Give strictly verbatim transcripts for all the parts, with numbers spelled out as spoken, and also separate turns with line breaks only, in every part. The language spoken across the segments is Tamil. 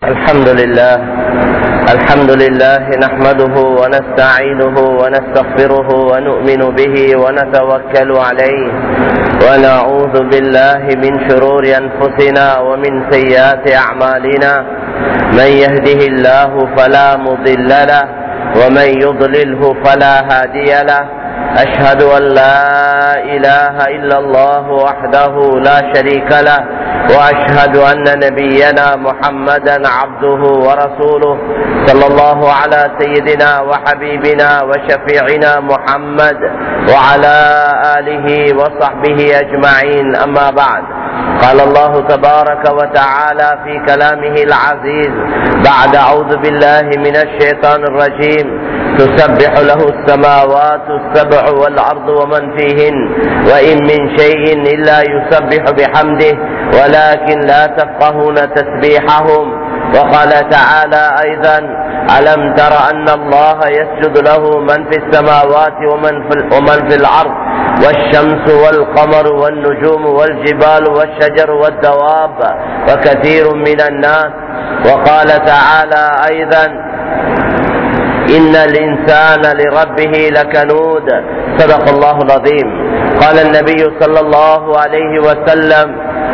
الحمد لله الحمد لله نحمده ونستعينه ونستغفره ونؤمن به ونتوكل عليه ونعوذ بالله من شرور أنفسنا ومن سيئات أعمالنا من يهده الله فلا مضل له ومن يضلله فلا هادي له أشهد أن لا إله إلا الله وحده لا شريك له وأشهد أن نبينا محمدا عبده ورسوله صلى الله على سيدنا وحبيبنا وشفيعنا محمد وعلى آله وصحبه أجمعين أما بعد قال الله تبارك وتعالى في كلامه العزيز بعد أعوذ بالله من الشيطان الرجيم تسبح له السماوات السبع والأرض ومن فيهن وإن من شيء إلا يسبح بحمده ولكن لا تفقهون تسبيحهم وقال تعالى أيضا ألم تر أن الله يسجد له من في السماوات ومن في, ومن في الأرض والشمس والقمر والنجوم والجبال والشجر والدواب وكثير من الناس وقال تعالى أيضا إن الإنسان لربه لكنود صدق الله العظيم قال النبي صلى الله عليه وسلم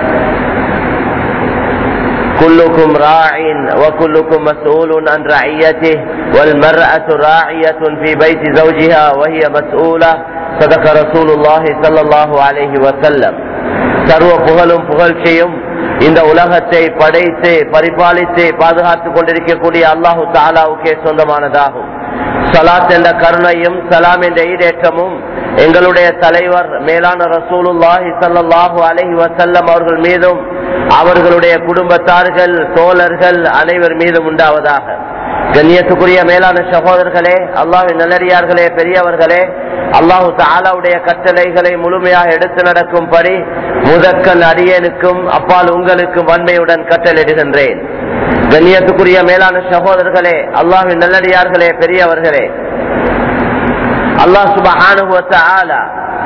كلكم راع وكلكم مسؤول عن رعيته والمرأة راعية في بيت زوجها وهي مسؤولة صدق رسول الله صلى الله عليه وسلم சர்வ புகழும் புகழ்ச்சியும் இந்த உலகத்தை படைத்து பரிபாலித்து பாதுகாத்துக் கொண்டிருக்கக்கூடிய அல்லாஹு தஆலாவுக்கே சொந்தமானதாகும். ஸலாத் என்ற கருணையும் சலாம் என்ற ஈடேற்றமும் எங்களுடைய தலைவர் மேலான ரசூலுல்லாஹி ஸல்லல்லாஹு அலைஹி வஸல்லம் அவர்கள் மீதும் அவர்களுடைய குடும்பத்தார்கள் தோழர்கள் அனைவர் மீதும் உண்டாவதாக. கண்ணியத்துக்குரிய மேலான சகோதரர்களே, அல்லாஹ்வின் நல்லடியார்களே, பெரியவர்களே, அல்லாஹு தஆலாவுடைய கட்டளைகளை முழுமையாக எடுத்து நடக்கும்படி முதற்கண் அடியேனுக்கும் அப்பால் உங்களுக்கும் வன்மையுடன் கட்டளையிடுகின்றேன். கண்ணியத்துக்குரிய மேலான சகோதரர்களே, அல்லாஹ்வின் நல்லடியார்களே, பெரியவர்களே, அல்லாஹ் சுப்ஹானஹு வ தஆலா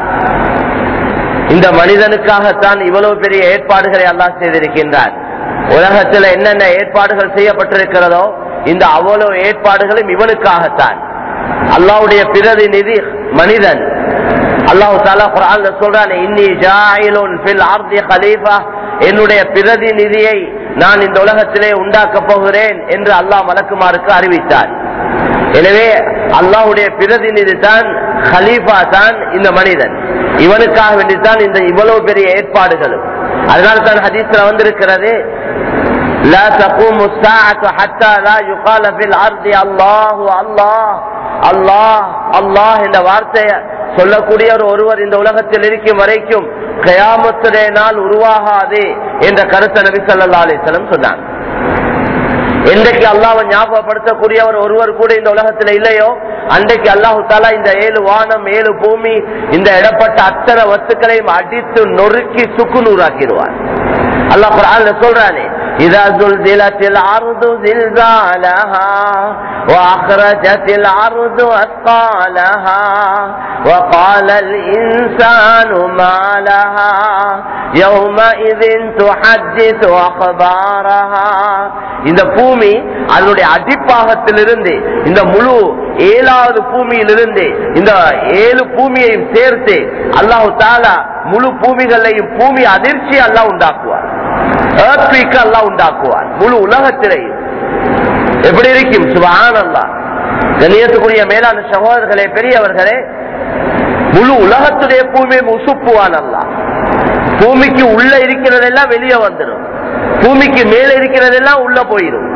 இந்த மனிதனுக்காகத்தான் இவ்வளவு பெரிய ஏற்பாடுகளை அல்லாஹ் செய்திருக்கின்றார். உலகத்தில் என்னென்ன ஏற்பாடுகள் செய்யப்பட்டிருக்கிறதோ இந்த அவ்வளவு ஏற்பாடுகளும் இவனுக்காகத்தான். அல்லாஹ்வுடைய பிரதிநிதி மனிதன். அல்லாஹ் தஆலா குர்ஆன்ல சொல்றான், இன்னி ஜாயிலுன் ஃபில் அர்தி கலீஃபா, என்னுடைய பிரதிநிதியை நான் இந்த உலகத்திலே உண்டாக்க போகிறேன் என்று அல்லாஹ் மலக்குமாருக்கு அறிவித்தார். எனவே அல்லாஹ்வுடைய பிரதிநிதி தான், கலீஃபா தான் இந்த மனிதன். இவனுக்காக வேண்டித்தான் இந்த இவ்வளவு பெரிய ஏற்பாடுகளும். அதனால தான் ஹதீஸ்ல வந்திருக்கிறது, لا تقوم الساعة حتى لا يقال في الأرض الله الله الله الله என்ற வார்த்தையை சொல்லக்கூடிய ஒருவர் இந்த உலகத்தில் இருக்கும் வரைக்கும் கியாமத்துடைய நாள் உருவாகாது என்ற கருத்தை நபி ஸல்லல்லாஹு அலைஹி வஸல்லம் சொன்னாங்க. என்றைக்கு அல்லாஹ்வை ஞாபகப்படுத்தக்கூடியவர் ஒருவர் கூட இந்த உலகத்துல இல்லையோ அன்றைக்கு அல்லாஹு தஆலா இந்த ஏழு வானம் ஏழு பூமி இந்த இடப்பட்ட அத்தனை வஸ்துக்களையும் அடித்து நொறுக்கி சுக்குநூறாக்கிடுவார். அல்லாஹ் குர்ஆன்ல சொல்றானே, إذا زلزلت الأرض زلزالها وأخرجت الأرض أثقالها وقال الإنسان ما لها يومئذ تحدث أخبارها. இந்த பூமி அதனுடைய அடிப்பாகத்திலிருந்து இந்த முழு ஏழாவது பூமியிலிருந்து இந்த ஏழு பூமியையும் சேர்த்து அல்லாஹு தஆலா முழு பூமிகளையும் பூமி அதிர்ச்சி அல்லாஹ் உண்டாக்குவார். அல்லாஹ் உண்டாக்குவார் முழு உலகத்திலேயும். எப்படி இருக்கும்? சுப்ஹானல்லாஹ். கண்ணியத்துக்குரிய மேலான சகோதரர்களே, பெரியவர்களே, முழு உலகத்துடைய பூமியை உசுப்புவான் அல்லாஹ். பூமிக்கு உள்ள இருக்கிறதெல்லாம் வெளியே வந்துடும், பூமிக்கு மேல இருக்கிறதெல்லாம் உள்ள போயிடும்.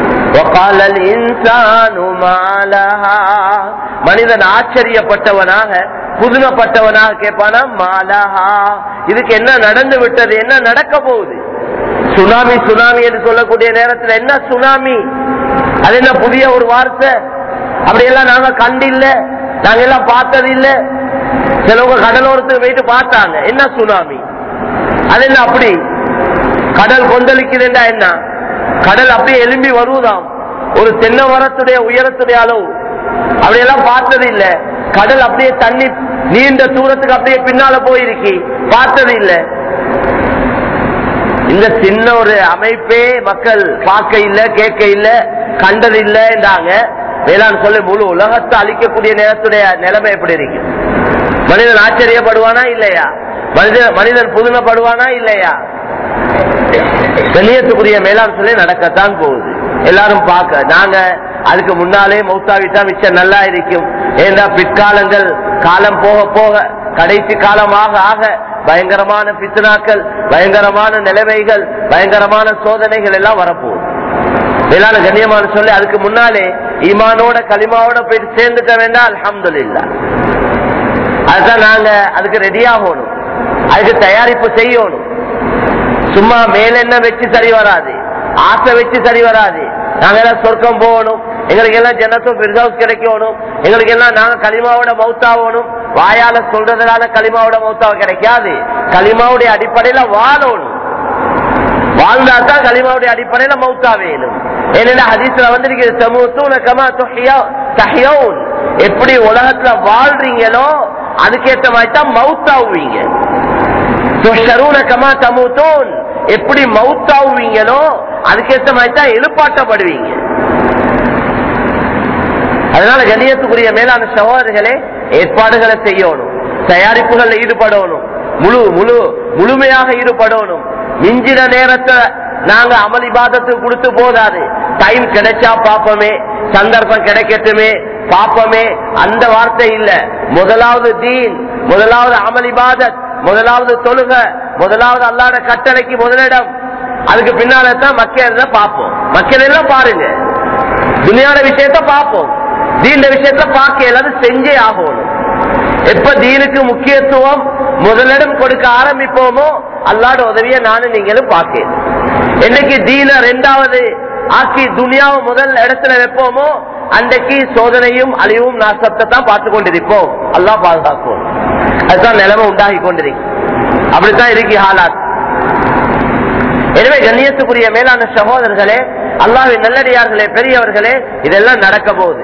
மனிதன் ஆச்சரியப்பட்டவனாக புதுமைப்பட்டவனாக கேட்பானா, மாலஹா, இதுக்கு என்ன நடந்து விட்டது, என்ன நடக்க போகுது? சுனாமி சுனாமி என்று சொல்லக்கூடிய நேரத்தில் என்ன சுனாமி? அது என்ன புதிய ஒரு வார்த்தை? அப்படியெல்லாம் நாங்க கண்டில்ல, நாங்க எல்லாம் பார்த்தது இல்ல. சிலவங்க கடலோரத்துக்கு போயிட்டு பார்த்தாங்க, என்ன சுனாமி, அது என்ன அப்படி கடல் கொந்தளிக்குதுண்டா என்ன? கடல் அப்படியே எலும்பி வருவதாம், ஒரு தென்னை மரத்துடைய உயரத்துடைய அளவு. அப்படியெல்லாம் பார்த்தது இல்ல. கடல் அப்படியே தண்ணி நீண்ட தூரத்துக்கு அப்படியே பின்னால போயிருக்கு, பார்த்தது இல்ல. இந்த சின்ன ஒரு அமைப்பே மக்கள் பார்க்க இல்ல, கேட்க இல்ல, கண்டது இல்ல என்றாங்க. வேளாண் சொல்லி முழு உலகத்தை அழிக்கக்கூடிய நேரத்துடைய நிலைமை எப்படி இருக்கு? மனிதன் ஆச்சரியப்படுவானா இல்லையா? மனிதன் மனிதன் புதுமைப்படுவானா இல்லையா? கண்ணியத்துக்குரிய மேலாண் சொல்லி நடக்கத்தான் போகுது. எல்லாரும் பார்க்க நாங்க அதுக்கு முன்னாலே மௌத்தாவிட்டா மிச்சம் நல்லா இருக்கும். ஏன்னா பிற்காலங்கள் காலம் போக போக கடைசி காலமாக ஆக பயங்கரமான பித்னாக்கள், பயங்கரமான நிலைமைகள், பயங்கரமான சோதனைகள் எல்லாம் வரப்போகுது. மேலான கண்ணியமான சொல்லி அதுக்கு முன்னாலே ஈமானோட களிமாவோட போயிட்டு சேர்ந்துக்க வேண்டாம். அல்ஹம்துலில்லாஹ். அதுதான் நாங்க அதுக்கு ரெடியாகணும், அதுக்கு தயாரிப்பு செய்யணும். சும்மா மேல என்ன வச்சு சரி வராது, ஆசை வச்சு சரி வராது. நாங்க எல்லாம் சொர்க்கம் போகணும், எங்களுக்கு எல்லாம் ஜன்னத்தும் ஃபிர்தௌஸ் கிடைக்கணும், எங்களுக்கு எல்லாம் நாங்க களிமாவோட மௌத்தாகணும். வாயால சொல்றதுனால களிமாவோட மௌத்தாவ கிடைக்காது. களிமாவுடைய அடிப்படையில வாழணும். வாழ்ந்தாதான் களிமாவுடைய அடிப்படையில மௌத்தா வேணும். ஏன்னா ஹதீஸ்ல வந்திருக்கிறது, தமூத்தூன கமா தஹ்யவுன். எப்படி உலகத்துல வாழ்றீங்களோ அதுக்கேற்ற மாதிரி தான் மௌத்தாவுவீங்க. துஹ்ஷரூன கமா தமூத்தூன். எப்படி மௌத்தாவுவீங்களோ அதுக்கேற்ற மாதிரி தான் எழுப்பாட்டப்படுவீங்க. அதனால கண்ணியத்துக்குரிய மேலான சகோதரர்களே, ஏற்பாடுகளை செய்யணும், தயாரிப்புகள் ஈடுபடணும், முழு முழு முழுமையாக ஈடுபடணும். மிஞ்சின நேரத்தை நாங்க அமல் இபாதத்துக்கு கொடுத்து போதாது. டைம் கிடைச்சா பாப்பமே, சந்தர்ப்பம் கிடைக்கட்டுமே பாப்பமே, அந்த வார்த்தை இல்ல. முதலாவது தீன், முதலாவது அமல் இபாதத், முதலாவது தொழுக, முதலாவது அல்லாஹ்வுடைய கட்டளைக்கு முதலிடம். அதுக்கு பின்னால்தான் மக்கள் பார்ப்போம். மக்கள் எல்லாம் பாருங்க, துனியாட விஷயத்த பார்ப்போம், தீண்ட விஷயத்த பார்க்க எல்லாது செஞ்சே ஆகணும். எப்ப தீனுக்கு முக்கியத்துவம் முதலிடம் கொடுக்க ஆரம்பிப்போமோ அல்லாஹ்வுடைய உதவியை நானும் நீங்களும் பார்க்க. என்னைக்கு தீன ரெண்டாவது ஆக்கி துனியாவை முதல் இடத்துல வைப்போமோ அன்றைக்கு சோதனையும் அழிவும் நாசத்தை தான் பார்த்து கொண்டிருப்போம். அல்லாஹ் பாதுகாப்போம். அதுதான் நிலைமை உண்டாகி கொண்டிருக்கு. அப்படித்தான் இருக்கு ஹாலாத். எனவே கண்ணியத்துக்குரிய மேலான சகோதரர்களே, அல்லாஹ்வின் நல்லடியார்களே, பெரியவர்களே, இதெல்லாம் நடக்க போகுது.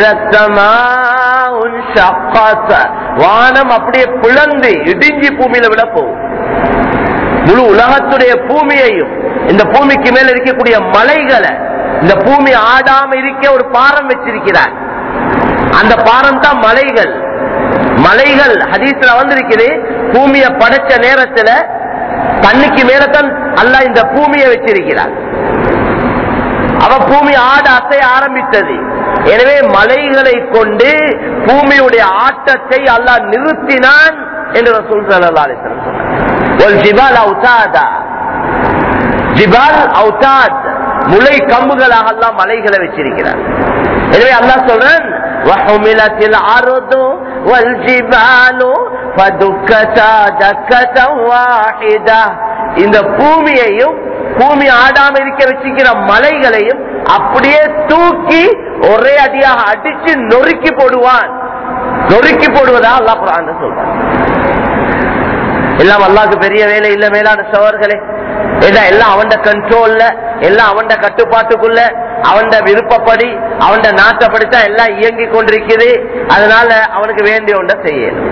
வானம் அப்படியே பிளந்து இடிஞ்சி பூமியில விட போகும். முழு உலகத்துடைய பூமியையும், இந்த பூமிக்கு மேல இருக்கக்கூடிய மலைகளை, இந்த பூமி ஆடாம இருக்க ஒரு பாரம் வச்சிருக்கிறார். அந்த பாரம் தான் மலைகள். மலைகள் ஹதீஸ்ல வந்திருக்குது, பூமியை படைச்ச நேரத்துல தண்ணிக்கு மேலத்தான் அல்லாஹ் இந்த பூமியை வச்சிருக்கிறார். அவ பூமி ஆட அசைய ஆரம்பித்தது. எனவே மலைகளை கொண்டு பூமியுடைய ஆட்டத்தை அல்லாஹ் நிறுத்தினான் என்று ரசூல் ஸல்லல்லாஹு அலைஹி வஸல்லம் சொன்னார். ஜிபால் அவுதாதா, ஜிபால் அவுதாத், முளை கம்புகளாக அல்லாஹ் மலைகளை வச்சிருக்கிறார். எனவே அல்லாஹ் சொல்றான், வஹுமிலத்தில் அர்து வல் ஜிபாலு ஃபதுக்கதா தக்கதன் வாஹிதா. இந்த பூமியையும் பூமி ஆடாம இருக்க வச்சிருக்கிற மலைகளையும் அப்படியே தூக்கி ஒரே அடியாக அடிச்சு நொறுக்கி போடுவான். நொறுக்கி போடுவதா அல்லாஹ் குர்ஆன்ல சொல்றான். எல்லாம் அல்லாஹ்வுக்கு பெரிய வேலை இல்ல மேலான சகோதரர்களே. எல்லாம் அவன் கண்ட்ரோல்ல, எல்லாம் அவன் கட்டுப்பாட்டுக்குள்ள, அவன் விருப்பப்படி, அவன் நாட்டப்படித்தான் எல்லாம் இயங்கி கொண்டிருக்கிறது. அதனால அவனுக்கு வேண்டிய ஒன்றை செய்யணும்.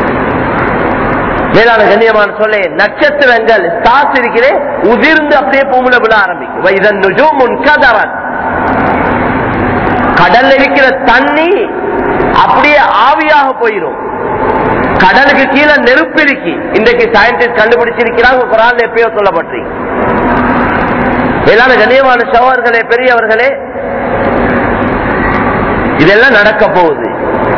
மேலான கண்ணியமான சொல்ல, நட்சத்திரங்கள் ஸ்டார்ஸ் இருக்கிறேன் உதிர்ந்து அப்படியே பூமியில விழ ஆரம்பிக்கும். இதன் நுஜூமுன் கதரன், கடல்ல இருக்கிற தண்ணி அப்படியே ஆவியாக போயிடும். கடலுக்கு கீழே நெருப்பு இருக்கு. இன்றைக்கு சயின்டிஸ்ட் கண்டுபிடிச்சிருக்கிறாங்க, குர்ஆன்ல எப்பயோ சொல்லப்பட்டிருக்கு. மேலான கண்ணியமான சகோதரர்களே, பெரியவர்களே, இதெல்லாம் நடக்க போகுது.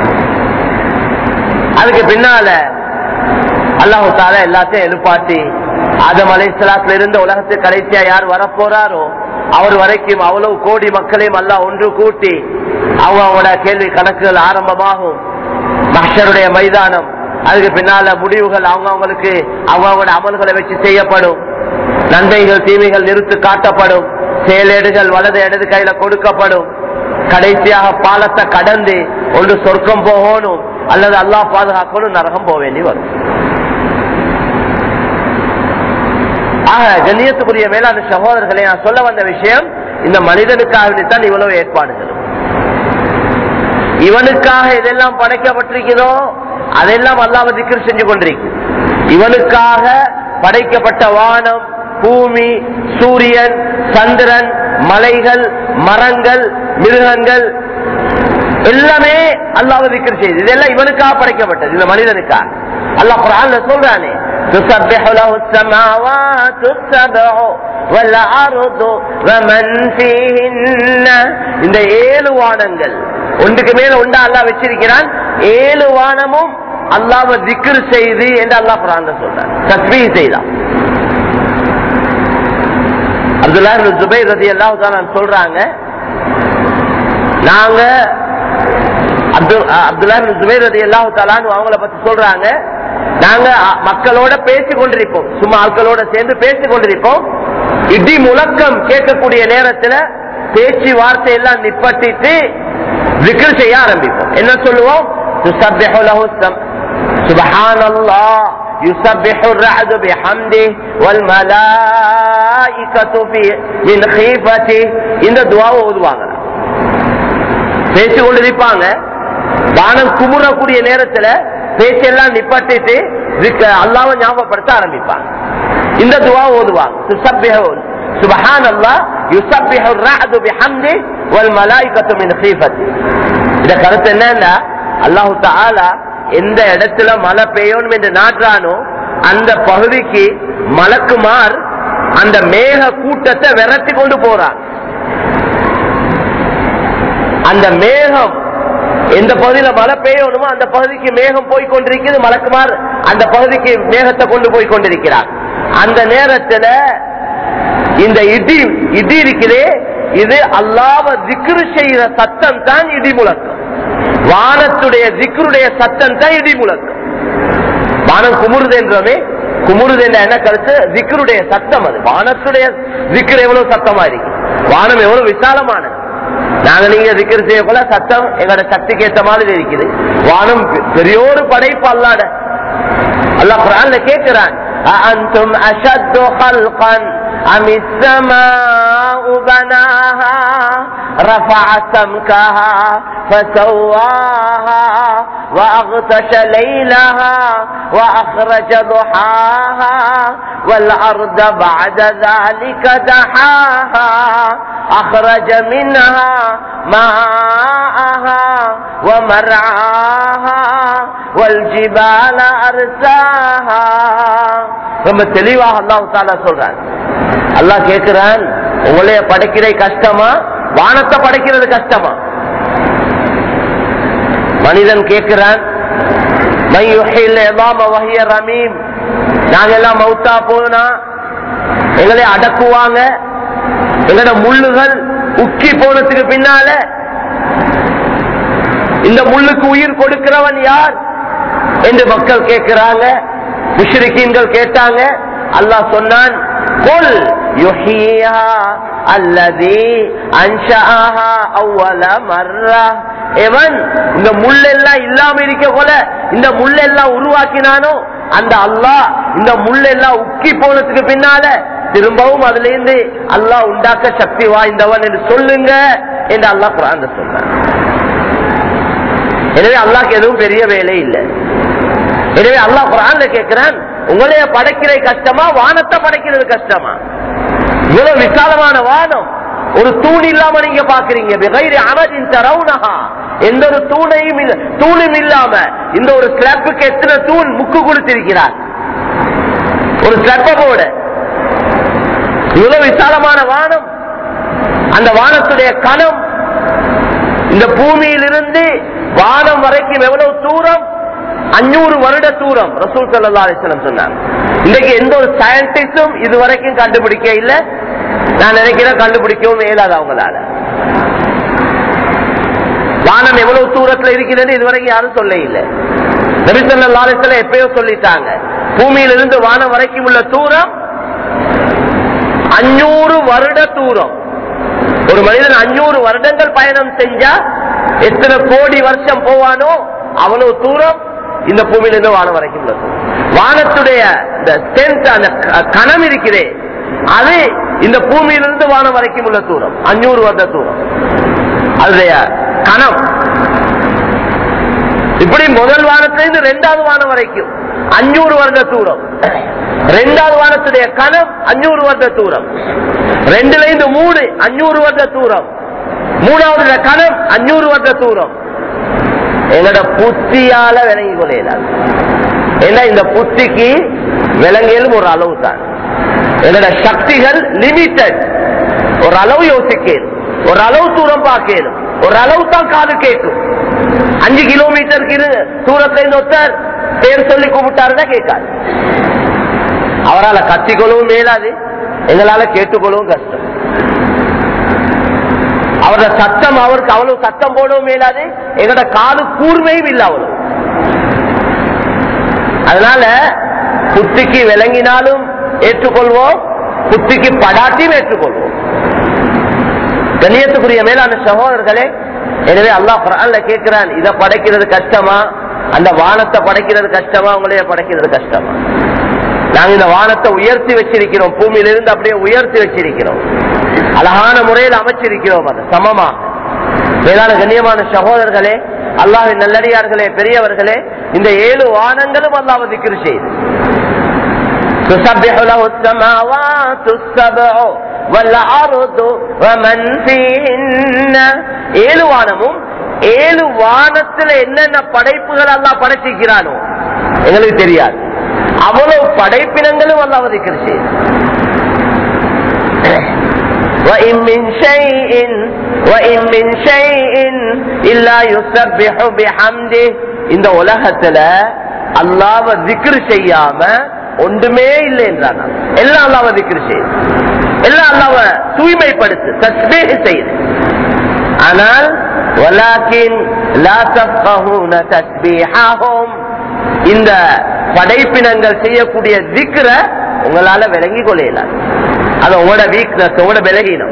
அதுக்கு பின்னால அல்லாஹ் தஆலா எல்லாத்தையும் எழுப்பாட்டி ஆதம் அலைஹிஸ்ஸலாத்துல இருந்து உலகத்துக்கு கடைசியா யார் வரப்போறாரோ அவர் வரைக்கும் அவ்வளவு கோடி மக்களையும் அல்லாஹ் ஒன்று கூட்டி அவங்க அவங்களோட கேள்வி கணக்குகள் ஆரம்பமாகும். மஹ்ஷருடைய மைதானம், அதுக்கு பின்னால முடிவுகள் அவங்க அவங்களுக்கு அவங்க அவங்களோட அமல்களை வச்சு செய்யப்படும். நன்மைகள் தீமைகள் நிறுத்து காட்டப்படும். செயலேடுகள் வலது இடது கையில கொடுக்கப்படும். கடைசியாக பாலத்தை கடந்து ஒன்று சொர்க்கம் போகணும் அல்லது அல்லாஹ் பாதுகாக்கணும், நரகம் போக வேண்டி வரும். ஆக கண்ணியத்துக்குரிய மேலான சகோதரர்களை, நான் சொல்ல வந்த விஷயம், இந்த மனிதனுக்காகத்தான் இவ்வளவு ஏற்பாடுகள். இவனுக்காக இதெல்லாம் படைக்கப்பட்டிருக்கிறதோ அதெல்லாம் அல்லாஹ் திக்ர் செஞ்சு கொண்டிருக்கு. இவனுக்காக படைக்கப்பட்ட வானம், பூமி, சூரியன், சந்திரன், மலைகள், மரங்கள், மிருகங்கள் எல்லாமே அல்லாஹ்வை திக்ர் செய்து. இதெல்லாம் இவனுக்காக படைக்கப்பட்டது, இந்த மனிதனுக்கா. அல்லாஹ் குர்ஆன்ல சொல்றானே, துஸப்பிஹு லஹு ஸமாவாத்து ஸப்உ வல் அர்து வமன் ஃபீஹின்ன. இந்த ஏழு வானங்கள் ஒன்றுக்கு மேல ஒன்றா அல்லாஹ் வச்சிருக்கிறான். ஏழு வானமும் அல்லாஹ்வை திக்ர் செய்து என்று அல்லாஹ் குர்ஆன்ல சொல்றான், தஸ்பீஹ் செய்தான். அப்துல்லாஹ் இப்னு ஜுபைர் ரலியல்லாஹு தஆலா சொல்றாங்க, நாங்க அப்துல்லாஹ் இப்னு ஜுபைர் ரலியல்லாஹு தஆலா அவங்கள பத்தி சொல்றாங்க, நாங்க மக்களோட பேசிக் கொண்டிருப்போம், சும்மா ஆட்களோட சேர்ந்து பேசிக் கொண்டிருப்போம். இடி முழக்கம் கேட்கக்கூடிய நேரத்துல பேச்சு வார்த்தை எல்லாம் நிப்பட்டிட்டு திக்ர் செய்ய ஆரம்பிப்போம். என்ன சொல்லுவோம்? துஸப்பிஹு லஹு சுப்ஹானல்லாஹ் யுஸப்பிஹு الرعد بحمده والملائكة من خيفته. இந்த துஆவை ஓதுவாங்க, பேசி கொண்டிருப்பாங்க. வானம் குமுறக்கூடிய நேரத்துல பேச்செல்லாம் நிப்பாட்டிட்டு அல்லாஹ்வை ஞாபகப்படுத்த ஆரம்பிப்பாங்க. இந்த துஆ ஓதுவாங்க, துஸப்பிஹு சுப்ஹானல்லாஹ் யுஸப்பிஹு الرعد بحمده والملائكة من خيفته. இந்த கருத்து என்னன்னா, அல்லாஹ் தஆலா எந்த இடத்துல மழை பெய்யணும் என்று நாடுறானோ அந்த பகுதிக்கு மலக்குமார் அந்த மேக கூட்டத்தை விரட்டி கொண்டு போறான். அந்த மேகம் எந்த பகுதியில மழை பெய்யணுமோ அந்த பகுதிக்கு மேகம் போய் கொண்டிருக்கிறது, மலக்குமார் அந்த பகுதிக்கு மேகத்தை கொண்டு போய் கொண்டிருக்கிறார். அந்த நேரத்துல இந்த இடி இடி இருக்கிறே, இது அல்லாஹ்வை திக்ர் செய்யற சத்தம் தான் இடி முழக்கம். வானத்துடைய திக்ருடைய சத்தம் தான் இடி முழக்கம். வானம் குமுறுது என்றவே, குமுறுது என்ற என்ன கருத்து? திக்ருடைய சத்தம். அது வானத்துடைய திக்ர் எவ்வளவு சத்தமா இருக்கு, வானம் எவ்வளவு விசாலமானது. நாங்க நீங்க திக்ர் செய்யக்குள்ள சத்தம் எங்களோட சக்திக்கு ஏற்ற மாதிரி இருக்குது. வானம் பெரியோரு படைப்பு அல்லாட. அல்லாஹ் குர்ஆன்ல கேட்கிறான், அஅன்தும் அஷத்து خلقا أم السماء بناها رفع سمكها فسواها وأغطش ليلها وأخرج ضحاها والأرض بعد ذلك دحاها أخرج منها ماءها ومرعاها والجبال أرساها. ரொம்ப தெளிவாக அல்லாஹ் தஆலா சொல்றான். அல்லாஹ் கேட்கிறான், உங்களைய படைக்கிறது கஷ்டமா, வானத்தை படைக்கிறது கஷ்டமா? மனிதன் கேட்கிறான், நாங்க எல்லாம் மௌத்தா போனா எங்களை அடக்குவாங்க, எங்களோட முள்ளுகள் உக்கி போனதுக்கு பின்னால இந்த முள்ளுக்கு உயிர் கொடுக்கிறவன் யார் என்று மக்கள் கேட்கிறாங்க. முஷ்ரிக்கீன்கள் கேட்டாங்க. அல்லாஹ் சொன்னான், குல் யுஹீஹா அல்லதி அன்ஷஅஹா அவ்வல மர்ரா. எவன் இந்த முள்ளெல்லாம் இல்லாம இருக்க போல இந்த முள்ளெல்லாம் உருவாக்கினானோ அந்த அல்லாஹ் இந்த முள்ளெல்லாம் உக்கி போனதுக்கு பின்னால திரும்பவும் அதுல இருந்து அல்லாஹ் உண்டாக்க சக்தி வாய்ந்தவன் என்று சொல்லுங்க என்று அல்லாஹ் குர்ஆன்ல சொன்னான். எனவே அல்லாஹ்க்கு எதுவும் பெரிய வேலை இல்லை. எனவே அல்லாஹ் குர்ஆன்ல கேட்கிறான், உங்களைய படைக்கிறது கஷ்டமா, வானத்தை படைக்கிறது கஷ்டமா? இவ்வளவு விசாலமான வானம், ஒரு தூண் இல்லாம நீங்க பாக்குறீங்க. எந்த ஒரு தூணையும் தூணும் இல்லாம இந்த ஒரு ஸ்லாப்புக்கு எத்தனை தூண் முக்கு கொடுத்திருக்கிறார், ஒரு ஸ்லாப்ப போட. இவ்வளவு விசாலமான வானம், அந்த வானத்துடைய கணம் இந்த பூமியிலிருந்து வானம் வரைக்கும் எவ்வளவு தூரம்? அஞ்சூறு வருட தூரம். ரசூல் ஸல்லல்லாஹு அலைஹி வஸல்லம் சொன்னாங்க. இன்னைக்கு எந்த ஒரு சயின்டிஸ்டும் இதுவரைக்கும் கண்டுபிடிக்க இல்ல, நான் நினைக்கிறேன் கண்டுபிடிக்கவும் இயலாது அவங்களால. வானம் எவ்வளவு தூரத்துல இருக்கிறது இதுவரைக்கும் யாரும் சொல்ல இல்லை. நபி ஸல்லல்லாஹு அலைஹி வஸல்லம் எப்பயோ சொல்லிட்டாங்க, பூமியிலிருந்து வானம் வரைக்கும் உள்ள தூரம் அஞ்சூறு வருட தூரம். ஒரு மனிதன் அஞ்சூறு வருடங்கள் பயணம் செஞ்சா எத்தனை கோடி வருஷம் போவானோ அவ்வளவு தூரம் இந்த பூமியிலிருந்து வானம் வரைக்கும் உள்ள தூரம். வானத்துடைய அந்த கணம் இருக்கிறே, அது இந்த பூமியிலிருந்து வானம் வரைக்கும் உள்ள தூரம் அஞ்சூறு வருட தூரம். அதுடைய கணம் இப்படி முதல் வானத்திலிருந்து இரண்டாவது வானம் வரைக்கும் அஞ்சூறு வருட தூரம். ரெண்டாவது வானத்துடைய கணம் அஞ்சூறு வருட தூரம், ரெண்டுல இருந்து மூணு அஞ்சூறு வருட தூரம், மூணாவது கணம் அஞ்சூறு வருட தூரம். எங்களோட புத்தியால விளங்கி கொள்ளையிடாது. ஏன்னா இந்த புத்திக்கு விலங்கியலும் ஒரு அளவு தான். எங்களோட சக்திகள் லிமிட்டட். ஒரு அளவு யோசிக்கணும், ஒரு அளவு தூரம் பார்க்கணும், ஒரு அளவு தான் காது கேட்கும். அஞ்சு கிலோமீட்டருக்கு தூரத்துல இருந்து ஒருத்தர் பேர் சொல்லி கூப்பிட்டாருன்னா கேட்காது. அவரால் கத்திக்கொள்ளவும் மேலாது, எங்களால கேட்டுக்கொள்ளவும் கஷ்டம். அவரோட சத்தம் அவருக்கு அவ்வளவு சத்தம் போடவும் மேலாது, எங்களோட காது கூர்மையும் இல்லை அவ்வளவு. அதனால புத்திக்கு விளங்கினாலும் ஏற்றுக்கொள்வோம், புத்திக்கு படாட்டியும் ஏற்றுக்கொள்வோம். கண்ணியத்துக்குரிய மேலான சகோதரர்களே, எனவே அல்லாஹ் குர்ஆன்ல கேட்கிறான், இதை படைக்கிறது கஷ்டமா, அந்த வானத்தை படைக்கிறது கஷ்டமா, உங்களைய படைக்கிறது கஷ்டமா? நாங்க இந்த வானத்தை உயர்த்தி வச்சிருக்கிறோம், பூமியிலிருந்து அப்படியே உயர்த்தி வச்சிருக்கிறோம், அழகான முறையில் அமைச்சிருக்கிறோம். அது சமமா மேலான கண்ணியமான சகோதரர்களே, அல்லாஹ்வின் நல்லடியார்களே, பெரியவர்களே, இந்த ஏழு வானங்களும் அல்லாஹ் திக்ர் செய்து تسبح له السماوات السبع والأرض ومن فيهن. ஏழு வானமும் ஏழு வானத்துல என்னென்ன படைப்புகள் அல்லாஹ் படைச்சிருக்கிறானோ எங்களுக்கு தெரியாது. அவ்வளவு படைப்பினங்களும் அல்லாஹ் திக்ர் செய்து. وَإِن مِّن شَيْءٍ وَإِن مِّن شَيْءٍ إِلَّا يُسَبِّحُ بِحَمْدِهِ. இந்த உலகத்துல அல்லாஹ்வை திக்ர் செய்யாம ஒன்றுமே இல்லை என்றான். எல்லாம் அல்லாஹ்வை திக்ர் செய்யுது, எல்லாம் அல்லாஹ்வை தூய்மைப்படுத்து, தஸ்பீஹ் செய்யுது. ஆனால் வலாக்கின் லா தஃகஹூன தஸ்பீஹஹும், இந்த படைப்பினங்கள் செய்யக்கூடிய திக்ர உங்களால விளங்கி கொள்ளலாம். அது உங்களோட வீக்னஸ், உங்களோட பலகீனம்.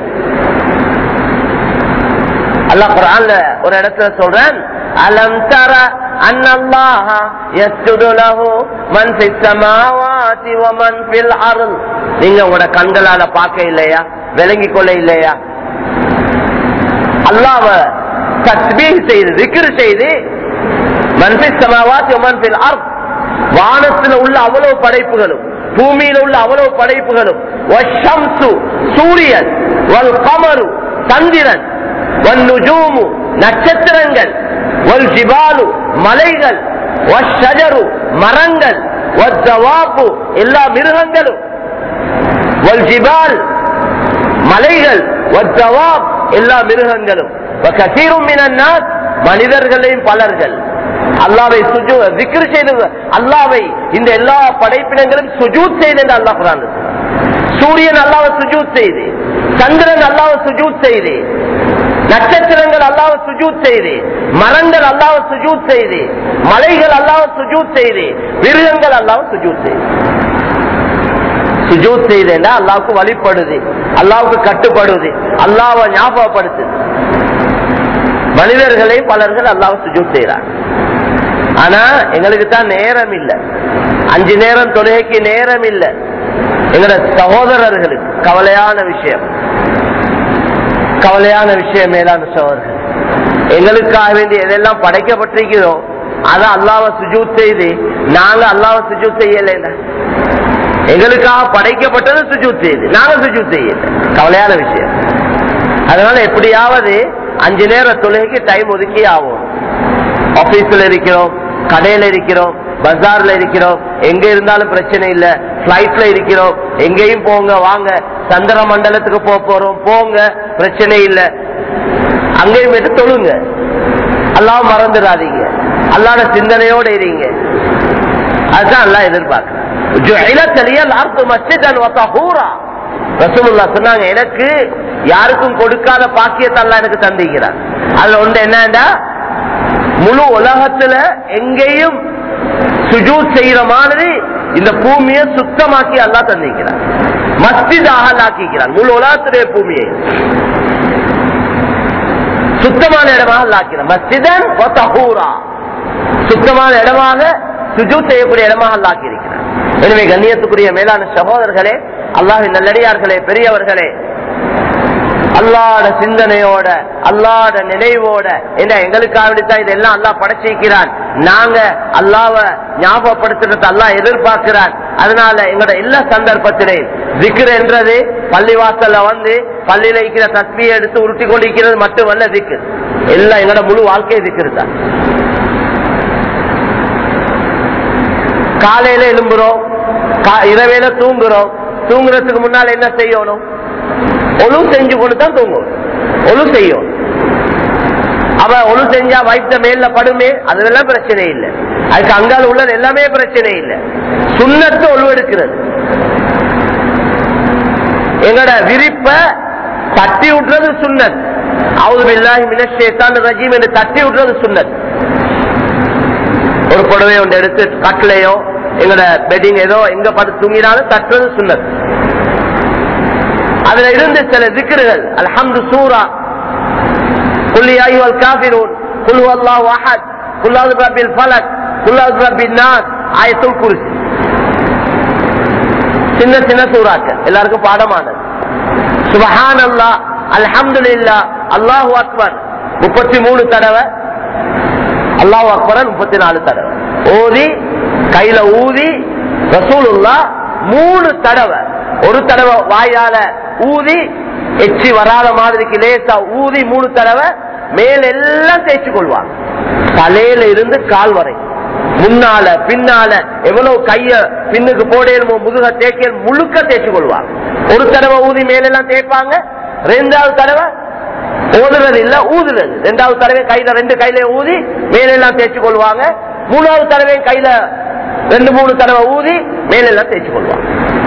அல்லாஹ் குர்ஆன்ல ஒரு இடத்துல சொல்றான், அலம் தர அன்னல்லாஹ யஸ்ஜுது லஹு மன் ஃபிஸ் ஸமாவாதி வ மன் ஃபில் அர்த். நீங்க உங்களோட கண்களால பார்க்க இல்லையா, விளங்கி கொள்ள இல்லையா? அல்லாஹ்வை தஸ்பீஹ் செய்து திக்ர் செய்து, மன் ஃபிஸ் ஸமாவாதி வ மன் ஃபில் அர்த், வானத்தில் உள்ள அவ்வளவு படைப்புகளும் பூமியில் உள்ள அவ்வளவு படைப்புகளும், வஷம்சு சூரியன், வல் கமரு சந்திரன், வன் நுஜூமு நட்சத்திரங்கள், வல் ஜிபாலு மலைகள், வஷ்ஷஜரு மரங்கள், வத்தவாபு எல்லா மிருகங்களும், வல் ஜிபால் மலைகள், வத்தவாப் எல்லா மிருகங்களும், வகசீரும் மினன் நாஸ் மனிதர்களையும் பலர்கள். அல்லாஹ்வை சுஜூத் திக்ர் செய்து, அல்லாஹ்வை இந்த எல்லா படைப்பினங்களும் சுஜூத் செய்து என்று அல்லாஹ் குர்ஆன்ல. சூரியன் அல்லாஹ்வை சுஜூத் செய்து, சந்திரன் அல்லாஹ்வை சுஜூத் செய்து, நட்சத்திரங்கள் அல்லாஹ்வை சுஜூத் செய்து, மரங்கள் அல்லாஹ்வை சுஜூத் செய்து, மலைகள் அல்லாஹ்வை சுஜூத் செய்து, மிருகங்கள் அல்லாஹ்வை சுஜூத் செய்து. சுஜூத் செய்தேன்னா அல்லாஹ்வுக்கு வழிபடுது, அல்லாஹ்வுக்கு கட்டுப்படுது, அல்லாஹ்வை ஞாபகப்படுத்துது. மனிதர்களை பலர்கள் அல்லாஹ்வை சுஜூத் செய்றாங்க. ஆனா எங்களுக்கு தான் நேரம் இல்ல, அஞ்சு நேரம் தொழுகைக்கு நேரம் இல்ல. எங்களோட சகோதரர்களுக்கு கவலையான விஷயம், கவலையான விஷயம் மேலான சகோதரர்கள், எங்களுக்காக வேண்டி எதெல்லாம் படைக்கப்பட்டிருக்கிறோம் அதை அல்லாஹ்வை சுஜூத் செய்து நாங்க அல்லாஹ்வை சுஜூத் செய்யல. எங்களுக்காக படைக்கப்பட்டது சுஜூத் செய்து, நாங்க சுஜூத் செய்யல. கவலையான விஷயம். அதனால எப்படியாவது அஞ்சு நேர தொழுகைக்கு டைம் ஒதுக்கி ஆகும். ஆபீஸ்ல இருக்கிறோம், கடையில இருக்கிறோம், பஜார்ல இருக்கிறோம், எங்க இருந்தாலும் பிரச்சனை இல்ல. பிளைட்ல இருக்கிறோம், எங்கேயும் போங்க வாங்க, சந்திர மண்டலத்துக்கு போக போறோம் போங்க, பிரச்சனை இல்ல. அங்கேயும் போயிட்டு தொழுங்க, அல்லாஹ் மறந்துடாதீங்க, அல்லாஹ்வோட சிந்தனையோட இருங்க. அதுதான் அல்லாஹ் எதிர்பார்க்கிறேன். ரசூலுல்லாஹ் சொன்னாங்க, எனக்கு யாருக்கும் கொடுக்காத பாக்கியத்தை அல்லாஹ் எனக்கு தந்திக்கிறார். அதுல ஒன்று என்னன்னா, முழு உலகத்துல எங்கேயும் சுஜூத் செய்யற மாதிரி இந்த பூமியை சுத்தமாக்கி அல்லாஹ் தந்திக்கிறார். மஸ்ஜிதாக ஆக்கிக்கிறார். முழு உலகத்துடைய பூமியை சுத்தமான இடமாக ஆக்கிறார். மஸ்ஜிதன் வ தஹூரா, சுத்தமான இடமாக சுஜூத் செய்யக்கூடிய இடமாக ஆக்கி இருக்கிறார். எனவே கண்ணியத்துக்குரிய மேலான சகோதரர்களே, அல்லாஹ்வின் நல்லடியார்களே, பெரியவர்களே, அல்லாஹ்வுடைய சிந்தனையோட அல்லாஹ்வுடைய நினைவோட என்ன எங்களுக்காக இதெல்லாம் அல்லாஹ் படைச்சிருக்கிறான். நாங்க அல்லாஹ்வை ஞாபகப்படுத்துறது அல்லாஹ் எதிர்பார்க்கிறான். அதனால எங்களோட எல்லா சந்தர்ப்பத்திலையும் திக்ர் என்றது பள்ளிவாசல்ல வந்து பள்ளியில இருக்கிற தஸ்பீஹை எடுத்து உருட்டி கொண்டிருக்கிறது மட்டுமல்ல, திக்ர் எல்லாம் எங்களோட முழு வாழ்க்கையை திக்ர் தான். காலையில எழும்புறோம், இரவேல தூங்குறோம். தூங்குறதுக்கு முன்னால என்ன செய்யணும்? ஒழு செஞ்சு கொண்டு தான் தூங்கும். ஒழு செய்யும். அவ ஒழு செஞ்சா வயிற்ற மேல படுமே, அதெல்லாம் பிரச்சனை இல்லை. அதுக்கு அங்கால உள்ளது எல்லாமே பிரச்சனை இல்லை. சுண்ணத்து ஒழு எடுக்கிறது. எங்கட விரிப்ப தட்டி விடுறது சுண்ணத். அவுது பில்லாஹி மினஷ் ஷைத்தானிர் ரஜீம் என்று தட்டி விடுறது சுண்ணத். ஒரு புடவை ஒன்று எடுத்து கட்டிலையோ எங்கட பெட்டிங் ஏதோ எங்க பார்த்து தூங்கினாலும் தட்டுறது சுண்ணத். அதுல இருந்து சில திக்ருகள் அல்ஹம்து சூரா, குல் யா அய்யுஹல் காஃபிரூன், குல் ஹுவல்லாஹு அஹத், குல் அஊது பிறப்பில் ஃபலக், குல் அஊது பிறப்பின் நாஸ், ஆயத்துல் குர்சி. சின்ன சின்ன சூறாக்கள் எல்லாருக்கும் பாடமானது. சுப்ஹானல்லாஹ், அல்ஹம்துலில்லாஹ், அல்லாஹு அக்பர் முப்பத்தி மூணு தடவை, அல்லாஹு அக்பர் முப்பத்தி நாலு தடவை ஓதி கையில ஊதி ரசூலுல்லாஹ் மூணு தடவை, ஒரு தடவை வாயால ஊதி எச்சி வராத மாதிரிக்கு லேசா ஊதி மூணு தடவை மேல எல்லாம் தேய்ச்சி கொள்வாங்க. தலையில இருந்து கால் வரை, முன்னால பின்னால எவ்வளவு கைய பின்னுக்கு போடணுமோ முதுக தேய்க்க முழுக்க தேய்ச்சி கொள்வாங்க. ஒரு தடவை ஊதி மேல எல்லாம் தேய்ப்பாங்க. ரெண்டாவது தடவை ஓதுறது இல்ல, ஊதுறது. ரெண்டாவது தடவை கையில ரெண்டு கையில ஊதி மேல எல்லாம் தேய்ச்சி கொள்வாங்க. மூணாவது தடவை கையில ரெண்டு மூணு தடவை ஊதி மேல எல்லாம் தேய்ச்சி கொள்வாங்க.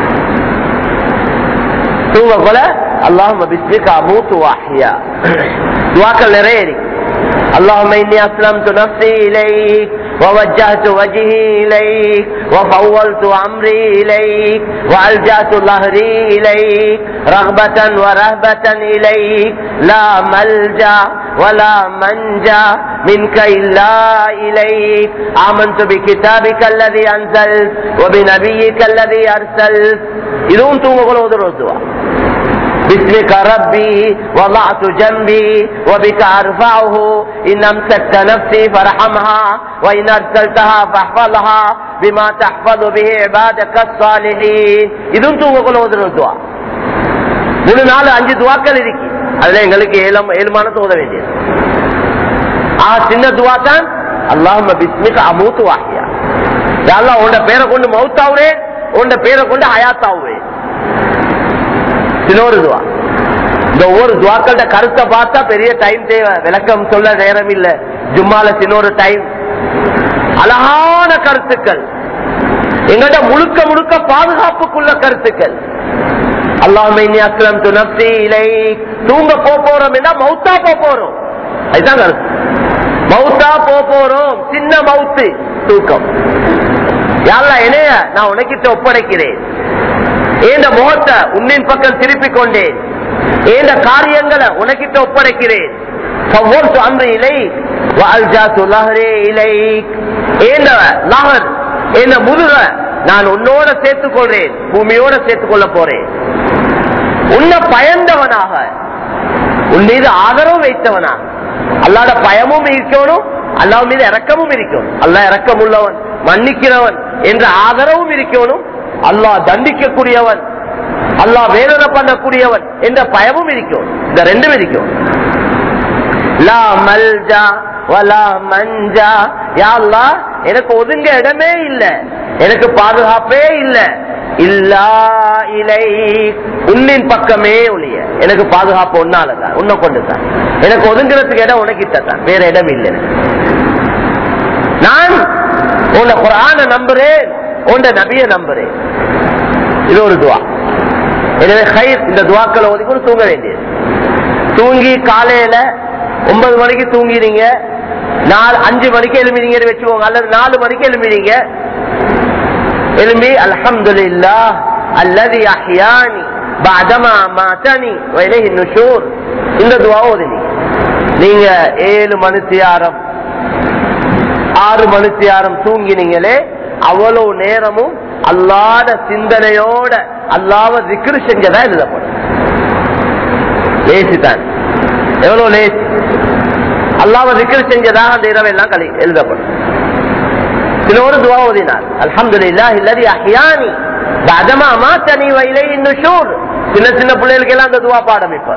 தூங்க போல அல்லாஹும்ம பிஸ்மிக அமூது வ அஹ்யா துஆக்கள் நிறைய இருக்கு. اللهم إني أسلمت نفسي إليك ووجهت وجهي إليك وفوضت أمري إليك وألجأت ظهري إليك رغبة ورهبة إليك لا ملجأ ولا منجا منك إلا إليك آمنت بكتابك الذي أنزلت وبنبيك الذي أرسلت. إذن تقول ودرسوا باسمك ربي وضعت جنبي وبك أرفعه إن أمسكت نفسي فارحمها وإن أرسلتها فاحفظها بما تحفظ به عبادك الصالحين. إذن تقول ودرسوا மூணு நாலு அஞ்சு துவாக்கள் இருக்கு. அதுல எங்களுக்கு ஏழுமான தோத வேண்டியது. ஆ சின்ன துவா தான் அல்லாஹும்ம பிஸ்மிக அமூது வ அஹ்யா. யா அல்லாஹ் உன்ட பேரை கொண்டு மௌத்தாவுறேன், உன்ட பேரை கொண்டு ஹயாத்தாவுறேன். இன்னொரு துவா. இந்த ஒவ்வொரு துவாக்களோட கருத்தை பார்த்தா பெரிய டைம் தேவை, விளக்கம் சொல்ல நேரம் இல்ல. ஜும்மால இன்னொரு டைம். அழகான கருத்துக்கள், எங்கள்ட முழுக்க முழுக்க பாதுகாப்புக்குள்ள கருத்துக்கள். அல்லாஹும்ம இன்னி அஸ்லம்து நஃப்ஸி இலைக். தூங்க போறோம் என்ன மௌத்தா போறோம், அதுதான் கருத்து. மௌத்தா போறோம், சின்ன மௌத்து தூக்கம். யா அல்லாஹ் என்னைய நான் உனக்கிட்ட ஒப்படைக்கிறேன். ஏந்த முகத்தை உன்னின் பக்கம் திருப்பிக் கொண்டேன். ஏந்த காரியங்களை உனக்கிட்ட ஒப்படைக்கிறேன். முதுக நான் உன்னோட சேர்த்துக் கொள்றேன், பூமியோட சேர்த்துக் கொள்ள போறேன். உன்னை பயந்தவனாக, உன் மீது ஆதரவு வைத்தவனாக. அல்லாஹ்வுடைய பயமும் இருக்கணும், அல்லாஹ் மீது இரக்கமும் இருக்கணும். அல்லாஹ் இரக்கம் உள்ளவன், மன்னிக்கிறவன் என்ற ஆதரவும் இருக்கணும். அல்லாஹ் தண்டிக்கக்கூடியவன், அல்லாஹ் வேதனை பண்ணக்கூடியவன் என்ற பயமும் இருக்கும். இந்த ரெண்டும் இருக்கும். லா மல்ஜா வலா மன்ஜா. யா அல்லாஹ் எனக்கு ஒதுங்க இடமே இல்ல, எனக்கு பாதுகாப்பே இல்ல. இல்லா இலைக், உன்னின் பக்கமே ஒழிய எனக்கு பாதுகாப்பு ஒன்னாலதான், உன்னை கொண்டுதான். எனக்கு ஒதுங்கிறதுக்கு இடம் உனக்கிட்டதான், வேற இடம் இல்லை. நான் உன்னை குர்ஆனை நம்புறேன், உண்ட நபியை நம்புறேன். இது ஒரு துவா. எனவே ஹைர், இந்த துவாக்களை ஒதுக்கி தூங்க வேண்டியது. தூங்கி காலையில ஒன்பது மணிக்கு தூங்கினீங்க, நாலு அஞ்சு மணிக்கு எழுமினீங்கன்னு வச்சுக்கோங்க, அல்லது நாலு மணிக்கு எழுமினீங்க. எழும்பி அல்ஹம்துலில்லாஹ் அல்லதி அஹ்யானி பஅதமா மாதனி வ இலைஹி நுஷூர், இந்த துவா ஓதுனீங்க. நீங்க ஏழு மணித்தியாரம் ஆறு மணித்தியாரம் தூங்கினீங்களே, அவ்வளவு நேரமும் அல்லாஹ்வுடைய சிந்தனையோட அல்லாஹ்வை திக்ர் செஞ்சதா எழுதப்படும். லேசிதான். எவ்வளவு லேசி. அல்லாஹ்வை திக்ர் செஞ்சதாக அந்த இரவெல்லாம் கலி எழுதப்படும். இன்னொரு துவா ஓதினார், அல்ஹம்துலில்லாஹி அல்லதி அஹ்யானி பஅதமா அமாத்தனி வ இலைஹி நுஷூர். சின்ன சின்ன பிள்ளைகளுக்கு எல்லாம் அந்த துவா பாடம். இப்ப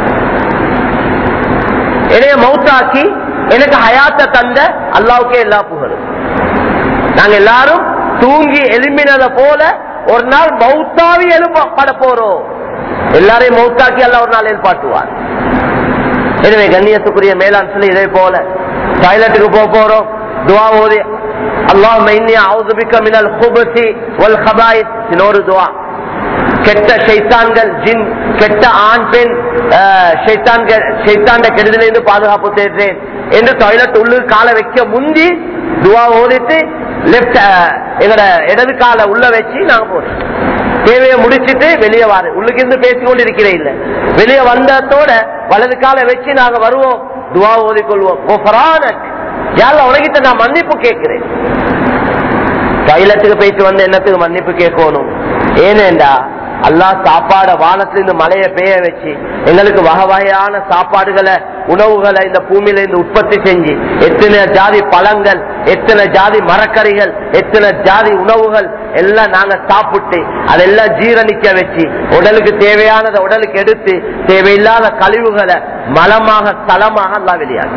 என்னைய மௌத்தாக்கி எனக்கு ஹயாத்தை தந்த அல்லாஹ்வுக்கே எல்லா புகழும். நாங்க எல்லாரும் தூங்கி எழும்பினத போல ஒரு நாள் மௌத்தாவி எழுப்பப்பட போறோம். எல்லாரையும் மௌத்தாக்கி அல்லாஹ் ஒரு நாள் எழுப்பாட்டுவார். எனவே கண்ணியத்துக்குரிய மேலாண் சொல்லி இதே போல டாய்லெட்டுக்கு போக போறோம், துவா ஓதி அல்லாஹும்ம இன்னி அஊது பிக்க மினல் குபுஸி வல் கபாயிஸ். இன்னொரு துவா, கெட்ட ஷைத்தான்கள், ஜின், கெட்ட ஆண் பெண் ஷைத்தான்கள், ஷைத்தான்ட கெடுதலிருந்து பாதுகாப்பு தேடுறேன் என்று டாய்லெட் உள்ளுக்கு காலை வைக்க முந்தி துவா ஓதிட்டு லெப்ட் எங்கட இடது காலை உள்ள வச்சு நாங்க போறோம். தேவையை முடிச்சுட்டு வெளியே வாரு. உள்ளுக்கு இருந்து பேசிக்கொண்டு இருக்கிறேன் இல்ல, வெளியே வந்ததோட வலது காலை வச்சு நாங்க வருவோம், துவா ஓதிக்கொள்வோம். உலகிட்ட நான் மன்னிப்பு கேட்கிறேன். டாய்லெட்டுக்கு போயிட்டு வந்து என்னத்துக்கு மன்னிப்பு கேட்கணும்? ஏனேண்டா அல்லாஹ் சாப்பாட வானத்திலிருந்து மழையை பெய்ய வச்சு எங்களுக்கு வகை வகையான சாப்பாடுகளை, உணவுகளை இந்த பூமியில இருந்து உற்பத்தி செஞ்சு எத்தனை ஜாதி பழங்கள், எத்தனை ஜாதி மரக்கறிகள், எத்தனை ஜாதி உணவுகள் எல்லாம் நாங்க சாப்பிட்டு அதெல்லாம் ஜீரணிக்க வச்சு உடலுக்கு தேவையானதை உடலுக்கு எடுத்து தேவையில்லாத கழிவுகளை மலமாக ஸ்தலமாக எல்லாம் வெளியாது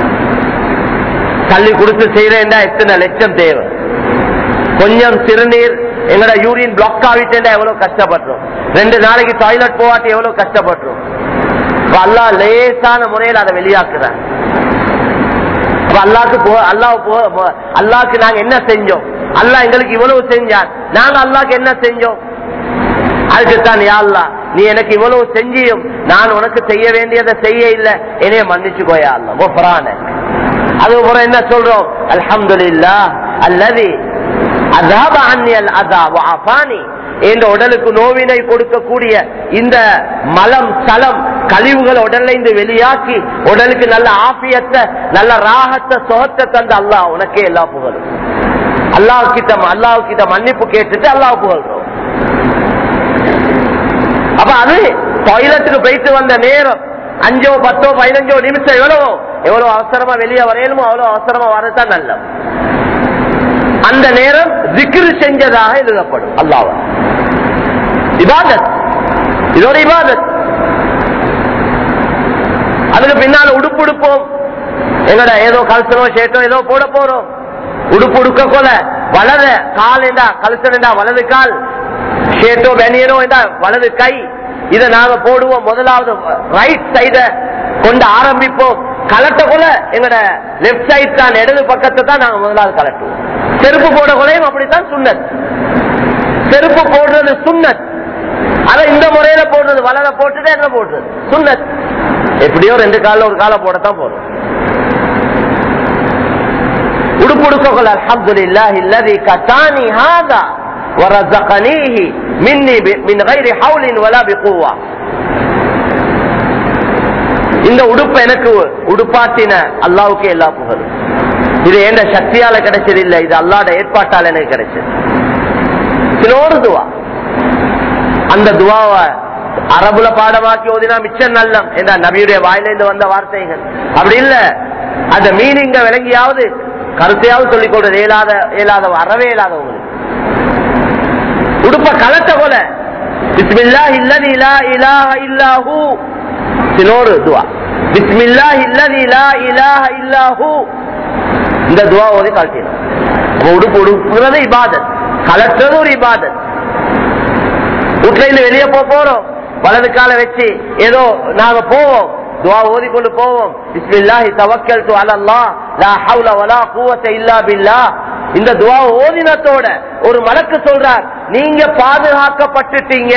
தள்ளி கொடுத்து செய்யறேன்டா எத்தனை லட்சம் தேவை. கொஞ்சம் சிறுநீர் எங்கட யூரின் பிளாக் ஆகிட்டேன்டா எவ்வளவு கஷ்டப்படுறோம். ரெண்டு நாளைக்கு டாய்லெட் போவாட்டி எவ்வளவு கஷ்டப்படுறோம். அல்லாஹ் லேசான முறையில் அதை வெளியாக்குறான். அல்லாஹ்க்கு அல்லாஹ் அல்லாஹ்க்கு நாங்க என்ன செஞ்சோம்? அல்லாஹ் எங்களுக்கு இவ்வளவு செஞ்சான், நாங்க அல்லாஹ்க்கு என்ன செஞ்சோம்? அதுக்குத்தான் யா அல்லாஹ் நீ எனக்கு இவ்வளவு செஞ்சியும் நான் உனக்கு செய்ய வேண்டியதை செய்ய இல்லை, என்னைய மன்னிச்சுக்கோயா அல்லாஹ். அதுபோல என்ன சொல்றோம்? அல்ஹம்துலில்லாஹ் அல்லதி அஸாப அன்னி அல் அதா வ ஆஃபானி. இந்த உடலுக்கு நோவினை கொடுக்கக்கூடிய இந்த மலம் சலம் கழிவுகளை உடல்ல இருந்து வெளியாக்கி உடலுக்கு நல்ல ஆபியத்தை, நல்ல ராகத்தை, சுகத்தை தந்த அல்லாஹ் உனக்கே எல்லா புகழும். அல்லாஹ் கிட்ட அல்லாஹ் கிட்ட மன்னிப்பு கேட்டுட்டு அல்லாஹ் புகழ்றோம். அப்ப அது டாய்லெட்டுக்கு போயிட்டு வந்த நேரம் அஞ்சோ பத்தோ பதினஞ்சோ நிமிஷம் எவ்வளவோ எவ்வளவு அவசரமா வெளியே வரையணுமோ அவ்வளவு அவசரமா வரதான் நல்ல. அந்த நேரம் திக்ர் செஞ்சதாக எழுதப்படும். அல்லாஹ் இபாதத், இதோட இபாதத். அதுக்கு பின்னால உடுப்பு உடுப்போம், எங்கட ஏதோ கல்சனோ ஷேட்டோ ஏதோ போட போறோம். உடுப்பு உடுக்க கொல வலது கால் என்றா கல்சன் என்றா வலது கால், ஷேட்டோ பெனியனோ என்றா வலது கை. இதை நாங்க போடுவோம். முதலாவது ரைட் சைட கொண்டு ஆரம்பிப்போம். கலட்ட கொல எங்கட லெப்ட் சைட் தான், இடது பக்கத்தை தான் நாங்க முதலாவது கலட்டுவோம். செருப்பு போட கொலையும் அப்படித்தான் சுன்னத். செருப்பு போடுறது சுன்னத், அதை இந்த முறையில போடுறது வலத போட்டுட்டு என்ன போடுறது சுன்னத். எப்படியோ ரெண்டு கால ஒரு கால போடத்தான் போறோம். உடுப்பு உடுக்க கொல அல்ஹம்துலில்லாஹி அல்லதி கசானி ஹாதா வரஸகனீஹி மின்னி மின் கைரி ஹவுலின் வலா பிகுவா. இந்த உடுப்பு எனக்கு உடுப்பாட்டின அல்லாஹ்வுக்கு எல்லா புகழும். இது எந்த சக்தியால கிடைச்சது இல்லை, இது அல்லாஹ்வுடைய ஏற்பாட்டால எனக்கு கிடைச்சது. இன்னொரு துவா, அந்த துவாவை அரபுல பாடமாக்கி ஓதினா மிச்சம் நல்லம் என்ற நபியுடைய வாயிலிருந்து வந்த வார்த்தைகள். அப்படி இல்ல அந்த மீனிங்க விளங்கியாவது கருத்தையாவது சொல்லிக் கொடுறது இயலாத இயலாத அறவே இயலாதவங்களுக்கு. உடுப்ப கலட்ட போல பிஸ்மில்லாஹி அல்லதி லா இலாஹ இல்லா ஹு. இன்னொரு துவா பிஸ்மில்லாஹி அல்லதி லா இலாஹ இல்லா ஹு. இந்த துவா ஓதி கலட்டினோம். உடுப்பு உடுப்புறது இபாதத், கலட்டுறது ஒரு இபாதத். வீட்டுல வெளியே போறோம், வலது கால வச்சு ஏதோ நாங்க போவோம், துவா ஓதிக்கொண்டு போவோம். பிஸ்மில்லாஹி தவக்கல்து அலல்லாஹ் லா ஹவ்ல வலா குவத்த இல்லா பில்லாஹ். இந்த துவா ஓதினத்தோட ஒரு மலக்கு சொல்றார், நீங்க பாதுகாக்கப்பட்டுட்டீங்க,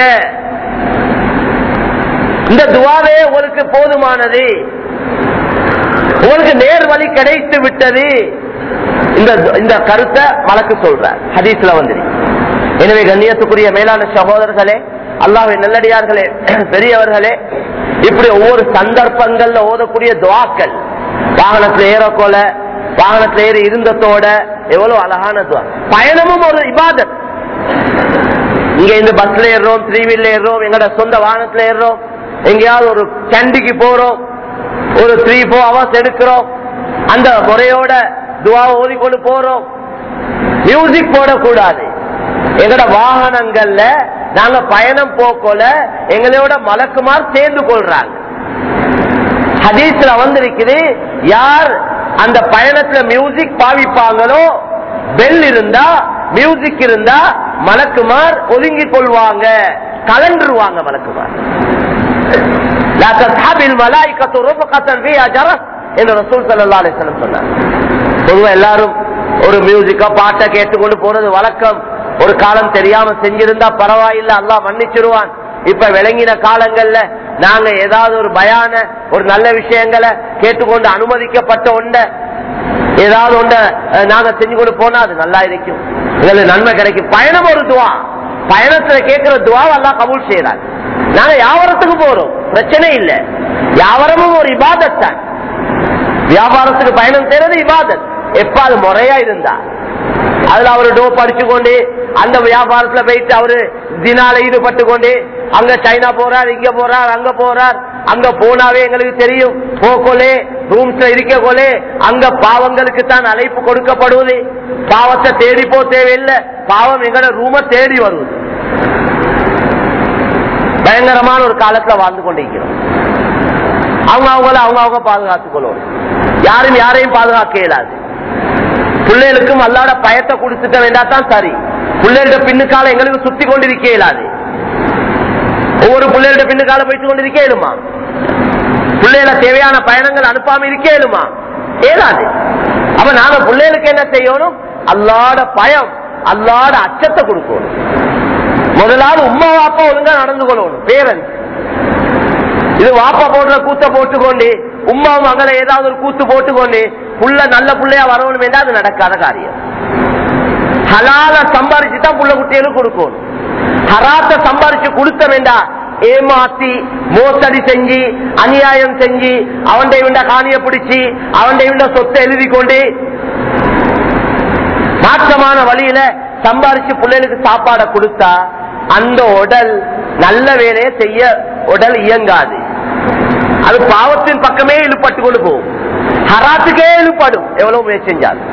இந்த துவாவே உங்களுக்கு போதுமானது, உங்களுக்கு நேர் வழி கிடைத்து விட்டது. இந்த கருத்தை மலக்கு சொல்றார், ஹதீஸ்ல வந்துரு. எனவே கண்ணியத்துக்குரிய மேலான சகோதரர்களே, அல்லாஹ்வின் நல்லடியார்களே, பெரியவர்களே, இப்படி ஒவ்வொரு சந்தர்ப்பங்கள்ல ஓதக்கூடிய துவாக்கள், வாகனத்துல ஏறக்கொல வாகனத்துல ஏறி இருந்ததோட எவ்வளவு அழகான துவா. பயணமும் ஒரு இபாதத். இங்க இந்த பஸ்ல ஏறுறோம், த்ரீ வீல்ல ஏறுறோம், எங்கட சொந்த வாகனத்துல ஏறுறோம், எங்கேயாவது ஒரு கேண்டிக்கு போறோம், ஒரு த்ரீ ஃபோர் ஹவர்ஸ் எடுக்கிறோம், அந்த முறையோட துவாவை ஓதிக்கொண்டு போறோம். மியூசிக் போடக்கூடாது. எங்கட வாகனங்கள்ல நாங்க பயணம் போக்கோல எங்களோட மலக்குமார் சேர்ந்து கொள்றாங்க. ஹதீஸ்ல வந்திருக்குது, யார் அந்த பயணத்துல மியூசிக் பாவிப்பாங்களோ, பெல் இருந்தா மியூசிக் இருந்தா மலக்குமார் ஒதுங்கி கொள்வாங்க, கலந்துருவாங்க மலக்குமார். பொதுவா எல்லாரும் ஒரு மியூசிக்கா பாட்டை கேட்டுக்கொண்டு போறது வழக்கம். ஒரு காலம் தெரியாம செஞ்சிருந்தா பரவாயில்லை, அல்லாஹ் மன்னிச்சிருவான். இப்ப விளங்கின காலங்கள்ல நாங்க ஏதாவது ஒரு பயான ஒரு நல்ல விஷயங்களை கேட்டுக்கொண்டு அனுமதிக்கப்பட்ட ஒண்ட ஏதாவது ஒண்ட நாங்க செஞ்சு கொண்டு போனா அது நல்லா இருக்கும், எங்களுக்கு நன்மை கிடைக்கும். பயணம் ஒரு துவா, பயணத்துல கேட்கிற துவா அல்லாஹ் கபூல் செய்யறாங்க. நாங்க வியாபாரத்துக்கு போறோம், பிரச்சனை இல்லை, வியாபாரமும் ஒரு இபாதத் தான். வியாபாரத்துக்கு பயணம் செய்யறது இபாதத், எப்ப அது முறையா இருந்தா. அதுல அவரு டோப் அடிச்சு கொண்டு அந்த வியாபாரத்துல போயிட்டு அவரு தினால ஈடுபட்டு கொண்டு அங்க சைனா போறார், இங்க போறார், அங்க போறார். அங்க போனாவே எங்களுக்கு தெரியும், போக்கோலே ரூம்ஸ்ல இருக்க கோலே அங்க பாவங்களுக்கு தான் அழைப்பு கொடுக்கப்படுவது. பாவத்தை தேடி போ தேவையில்லை, பாவம் எங்கட ரூம தேடி வருவது. பயங்கரமான ஒரு காலத்துல வாழ்ந்து கொண்டிருக்கிறோம். அவங்க அவங்கள அவங்க அவங்க பாதுகாத்துக் கொள்ளணும், யாரும் யாரையும் பாதுகாக்க இயலாது. பிள்ளைகளுக்கும் அல்லாட பயத்தை கொடுத்துக்க வேண்டாத்தான் சரி. பிள்ளைகள பின்னுக்கால எங்களுக்கு சுத்தி கொண்டிருக்க இயலாது. ஒவ்வொரு பிள்ளைகள பின்னுக்கால போயிட்டு கொண்டிருக்க இயலுமா? பிள்ளைகளை தேவையான பயணங்கள் அனுப்பாம இருக்க இயலுமா? இயலாது. அப்ப நாங்க பிள்ளைகளுக்கு என்ன செய்யணும்? அல்லாட பயம், அல்லாட அச்சத்தை கொடுக்கணும். முதலாவது உம்மா வாப்பா ஒழுங்கா நடந்து கொள்ளணும். பேரன் இது வாப்பா போடுற கூத்த போட்டுக்கொண்டு உம்மா மகளை ஏதாவது ஒரு கூத்து போட்டுக்கொண்டு புள்ள நல்ல புள்ளையா வரணும் என்றா அது நடக்காத காரியம். ஹலால சம்பாரிச்சுதான் புள்ள குட்டிகளுக்கு கொடுக்கணும். ஹராத்த சம்பாரிச்சு கொடுத்த வேண்டா ஏமாத்தி மோசடி செஞ்சு அநியாயம் செஞ்சு அவன்டை விண்ட காணிய பிடிச்சி அவன்டை விண்ட சொத்தை எழுதி கொண்டு மாற்றமான வழியில சம்பாரிச்சு பிள்ளைகளுக்கு சாப்பாடை கொடுத்தா அந்த உடல் நல்ல வேலையை செய்ய உடல் இயங்காது. அது பாவத்தின் பக்கமே இழுப்பட்டு கொண்டு போகும், ஹராத்துக்கே இழுப்படும் எவ்வளவு முயற்சி செஞ்சாலும்.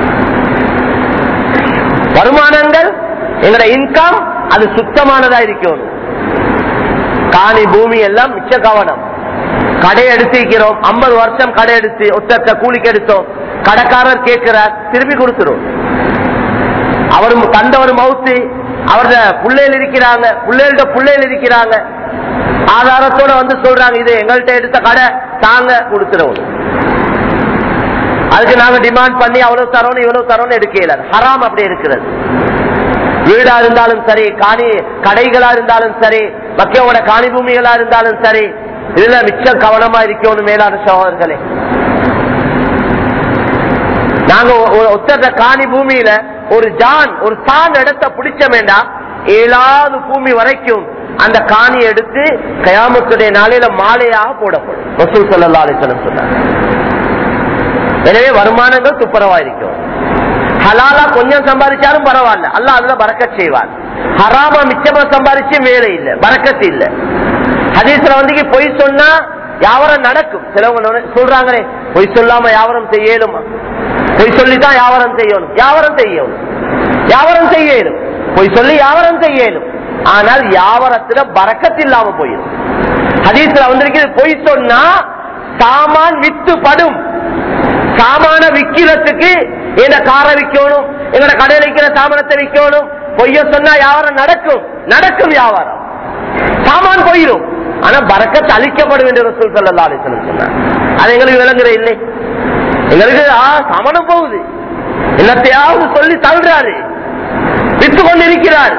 வருமானங்கள் எங்கட இன்கம் அது சுத்தமானதா இருக்கணும். காணி பூமி எல்லாம் மிச்ச கவனம். கடை எடுத்திருக்கிறோம், ஐம்பது வருஷம் கடை எடுத்து ஒத்த கூலிக்கு எடுத்தோம், கடைக்காரர் கேட்கிறார், திருப்பி கொடுத்துரும். அவர் தந்தவர் மவுத்து, அவரோட பிள்ளைகள் இருக்கிறாங்க, பிள்ளைகளோட பிள்ளைகள் இருக்கிறாங்க, ஆதாரத்தோட வந்து சொல்றாங்க இது எங்கள்கிட்ட எடுத்த கடை தாங்க கொடுத்துருவோம். அதுக்கு நாங்க டிமாண்ட் பண்ணி அவ்வளவு தரோன்னு இவ்வளவு தரோன்னு எடுக்கல. ஹராம் அப்படி இருக்கிறது. வீடா இருந்தாலும் சரி, காணி கடைகளா இருந்தாலும் சரி, மக்களோட காணி பூமிகளா இருந்தாலும் சரி, இதுல மிச்சம் கவனமா இருக்கணும். மேலான சகோதரர்களே, நாங்க ஒத்த காணி பூமியில ஒரு ஜான் ஒரு சான் இடத்தை பிடிச்ச வேண்டாம், ஏழாவது பூமி வரைக்கும் அந்த காணி எடுத்து கயாமத்துடைய நாளையில மாலையாக போடப்படும். ரசூல் ஸல்லல்லாஹு அலைஹி வஸல்லம் சொன்னார். எனவே வருமானங்கள் துப்புரவா இருக்கும். ஹலாலா கொஞ்சம் சம்பாதிச்சாலும் பரவாயில்ல, அல்லாஹ் அதுல பரக்கத் செய்வார். ஹராமா மிச்சமா சம்பாதிச்சும் வேலை இல்லை, பரக்கத்து இல்லை. ஹதீஸ்ல வந்து பொய் சொன்னா வியாபாரம் நடக்கும். சிலவங்க சொல்றாங்களே பொய் சொல்லாம வியாபாரம் செய்யலுமா? பொய் சொல்லிதான் வியாபாரம் செய்யணும். வியாபாரம் செய்யணும், வியாபாரம் செய்யணும், பொய் சொல்லி வியாபாரம் செய்யணும். ஆனால் வியாபாரத்துல பரக்கத்து இல்லாம போயிடும். ஹதீஸ்ல வந்திருக்கிறது, பொய் சொன்னா சாமான் வித்து படும். சாமான விக்கிறதுக்கு எங்க காரை விற்கணும், எங்கட கடையில் விற்கிற சாமானத்தை விற்கணும். பொய்ய சொன்னா வியாபாரம் நடக்கும், நடக்கும் வியாபாரம், சாமான் போயிடும். ஆனா பரக்கத்து அளிக்கப்படும் என்று ரசூல் ஸல்லல்லாஹு அலைஹி வஸல்லம் சொன்னார். அது எங்களுக்கு விளங்குற இல்லை. எங்களுக்கு சாமானம் போகுது, என்னத்தையாவது சொல்லி தள்ளுறாரு, வித்து கொண்டு இருக்கிறார்,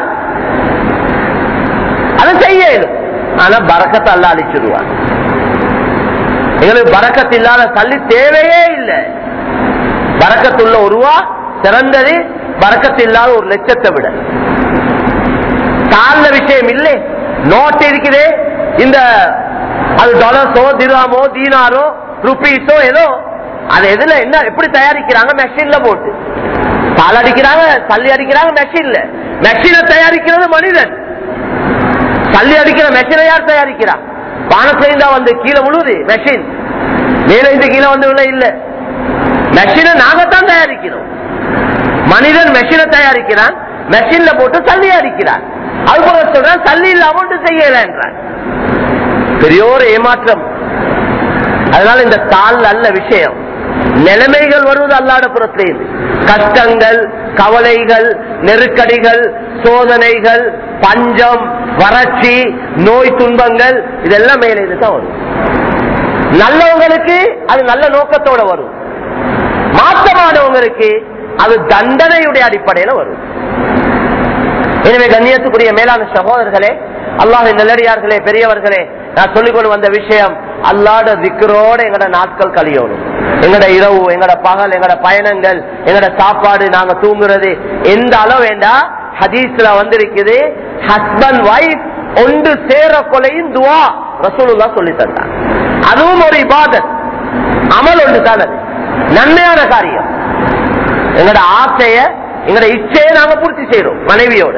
அதை செய்ய. ஆனா பரக்கத்தை அல்லாஹ் அளிச்சிடுவார். எங்களுக்கு பரக்கத்து இல்லாத சல்லி தேவையே இல்லை. பரக்கத்துள்ள ஒரு ரூபா சிறந்தது, பரக்கத்து இல்லாத ஒரு லட்சத்தை விட. தாழ்ந்த விஷயம் இல்லை. நோட் இருக்குதே, இந்த அது டாலர்ஸோ திராமோ தீனாரோ ருபீஸோ ஏதோ, அது எதுல என்ன எப்படி தயாரிக்கிறாங்க? மெஷின்ல போட்டு தாள் அடிக்கிறாங்க, சல்லி அடிக்கிறாங்க மெஷின்ல. மெஷினை தயாரிக்கிறது மனிதன், சல்லி அடிக்கிற மெஷினை யார் தயாரிக்கிறா? வானத்துல இருந்தா வந்து கீழே விழுது மெஷின், மேல இருந்து கீழே வந்து விழ இல்ல. மெஷினை நாங்கத்தான் தயாரிக்கிறோம். மனிதன் மெஷினை தயாரிக்கிறான், மெஷின்ல போட்டு சல்லி அடிக்கிறான். அது போல சொல்றான் சல்லி இல்லாம ஒன்று செய்யல என்றான். பெரியோர் ஏமாற்றம். அதனால இந்த தாள் அல்ல விஷயம். நிலைமைகள் வருவது அல்லாத புறத்திலிருந்து. கஷ்டங்கள், கவலைகள், நெருக்கடிகள், சோதனைகள், பஞ்சம், வறட்சி, நோய் துன்பங்கள் இதெல்லாம் மேலே தான் வரும். நல்லவங்களுக்கு அது நல்ல நோக்கத்தோட வரும், மாற்றமானவங்களுக்கு அது தண்டனையுடைய அடிப்படையில் வரும். எனவே கண்ணியத்துக்குரிய மேலான சகோதரர்களே, அல்லாஹ்வின் நல்லடியார்களே, பெரியவர்களே, நான் சொல்லிக் கொண்டு வந்த விஷயம் அல்லாஹ்வுடைய திக்ரோட எங்கட நாட்கள் கழியணும். எங்கட இரவு, எங்கட பகல், எங்கட பயணங்கள், எங்கட சாப்பாடு, நாங்க தூங்குறது எந்த அளவு வேண்டா ஹதீஸ்ல வந்திருக்குது. ஹஸ்பண்ட் வைஃப் ஒன்று சேர கொலையும் துவா ரசூலுல்லாஹ் சொல்லி தந்தார். அதுவும் ஒரு இபாதத், அமல் ஒன்று தான், அது நன்மையான காரியம். எங்கட ஆசைய, எங்கட இச்சையை நாங்க பூர்த்தி செய்யறோம் மனைவியோட.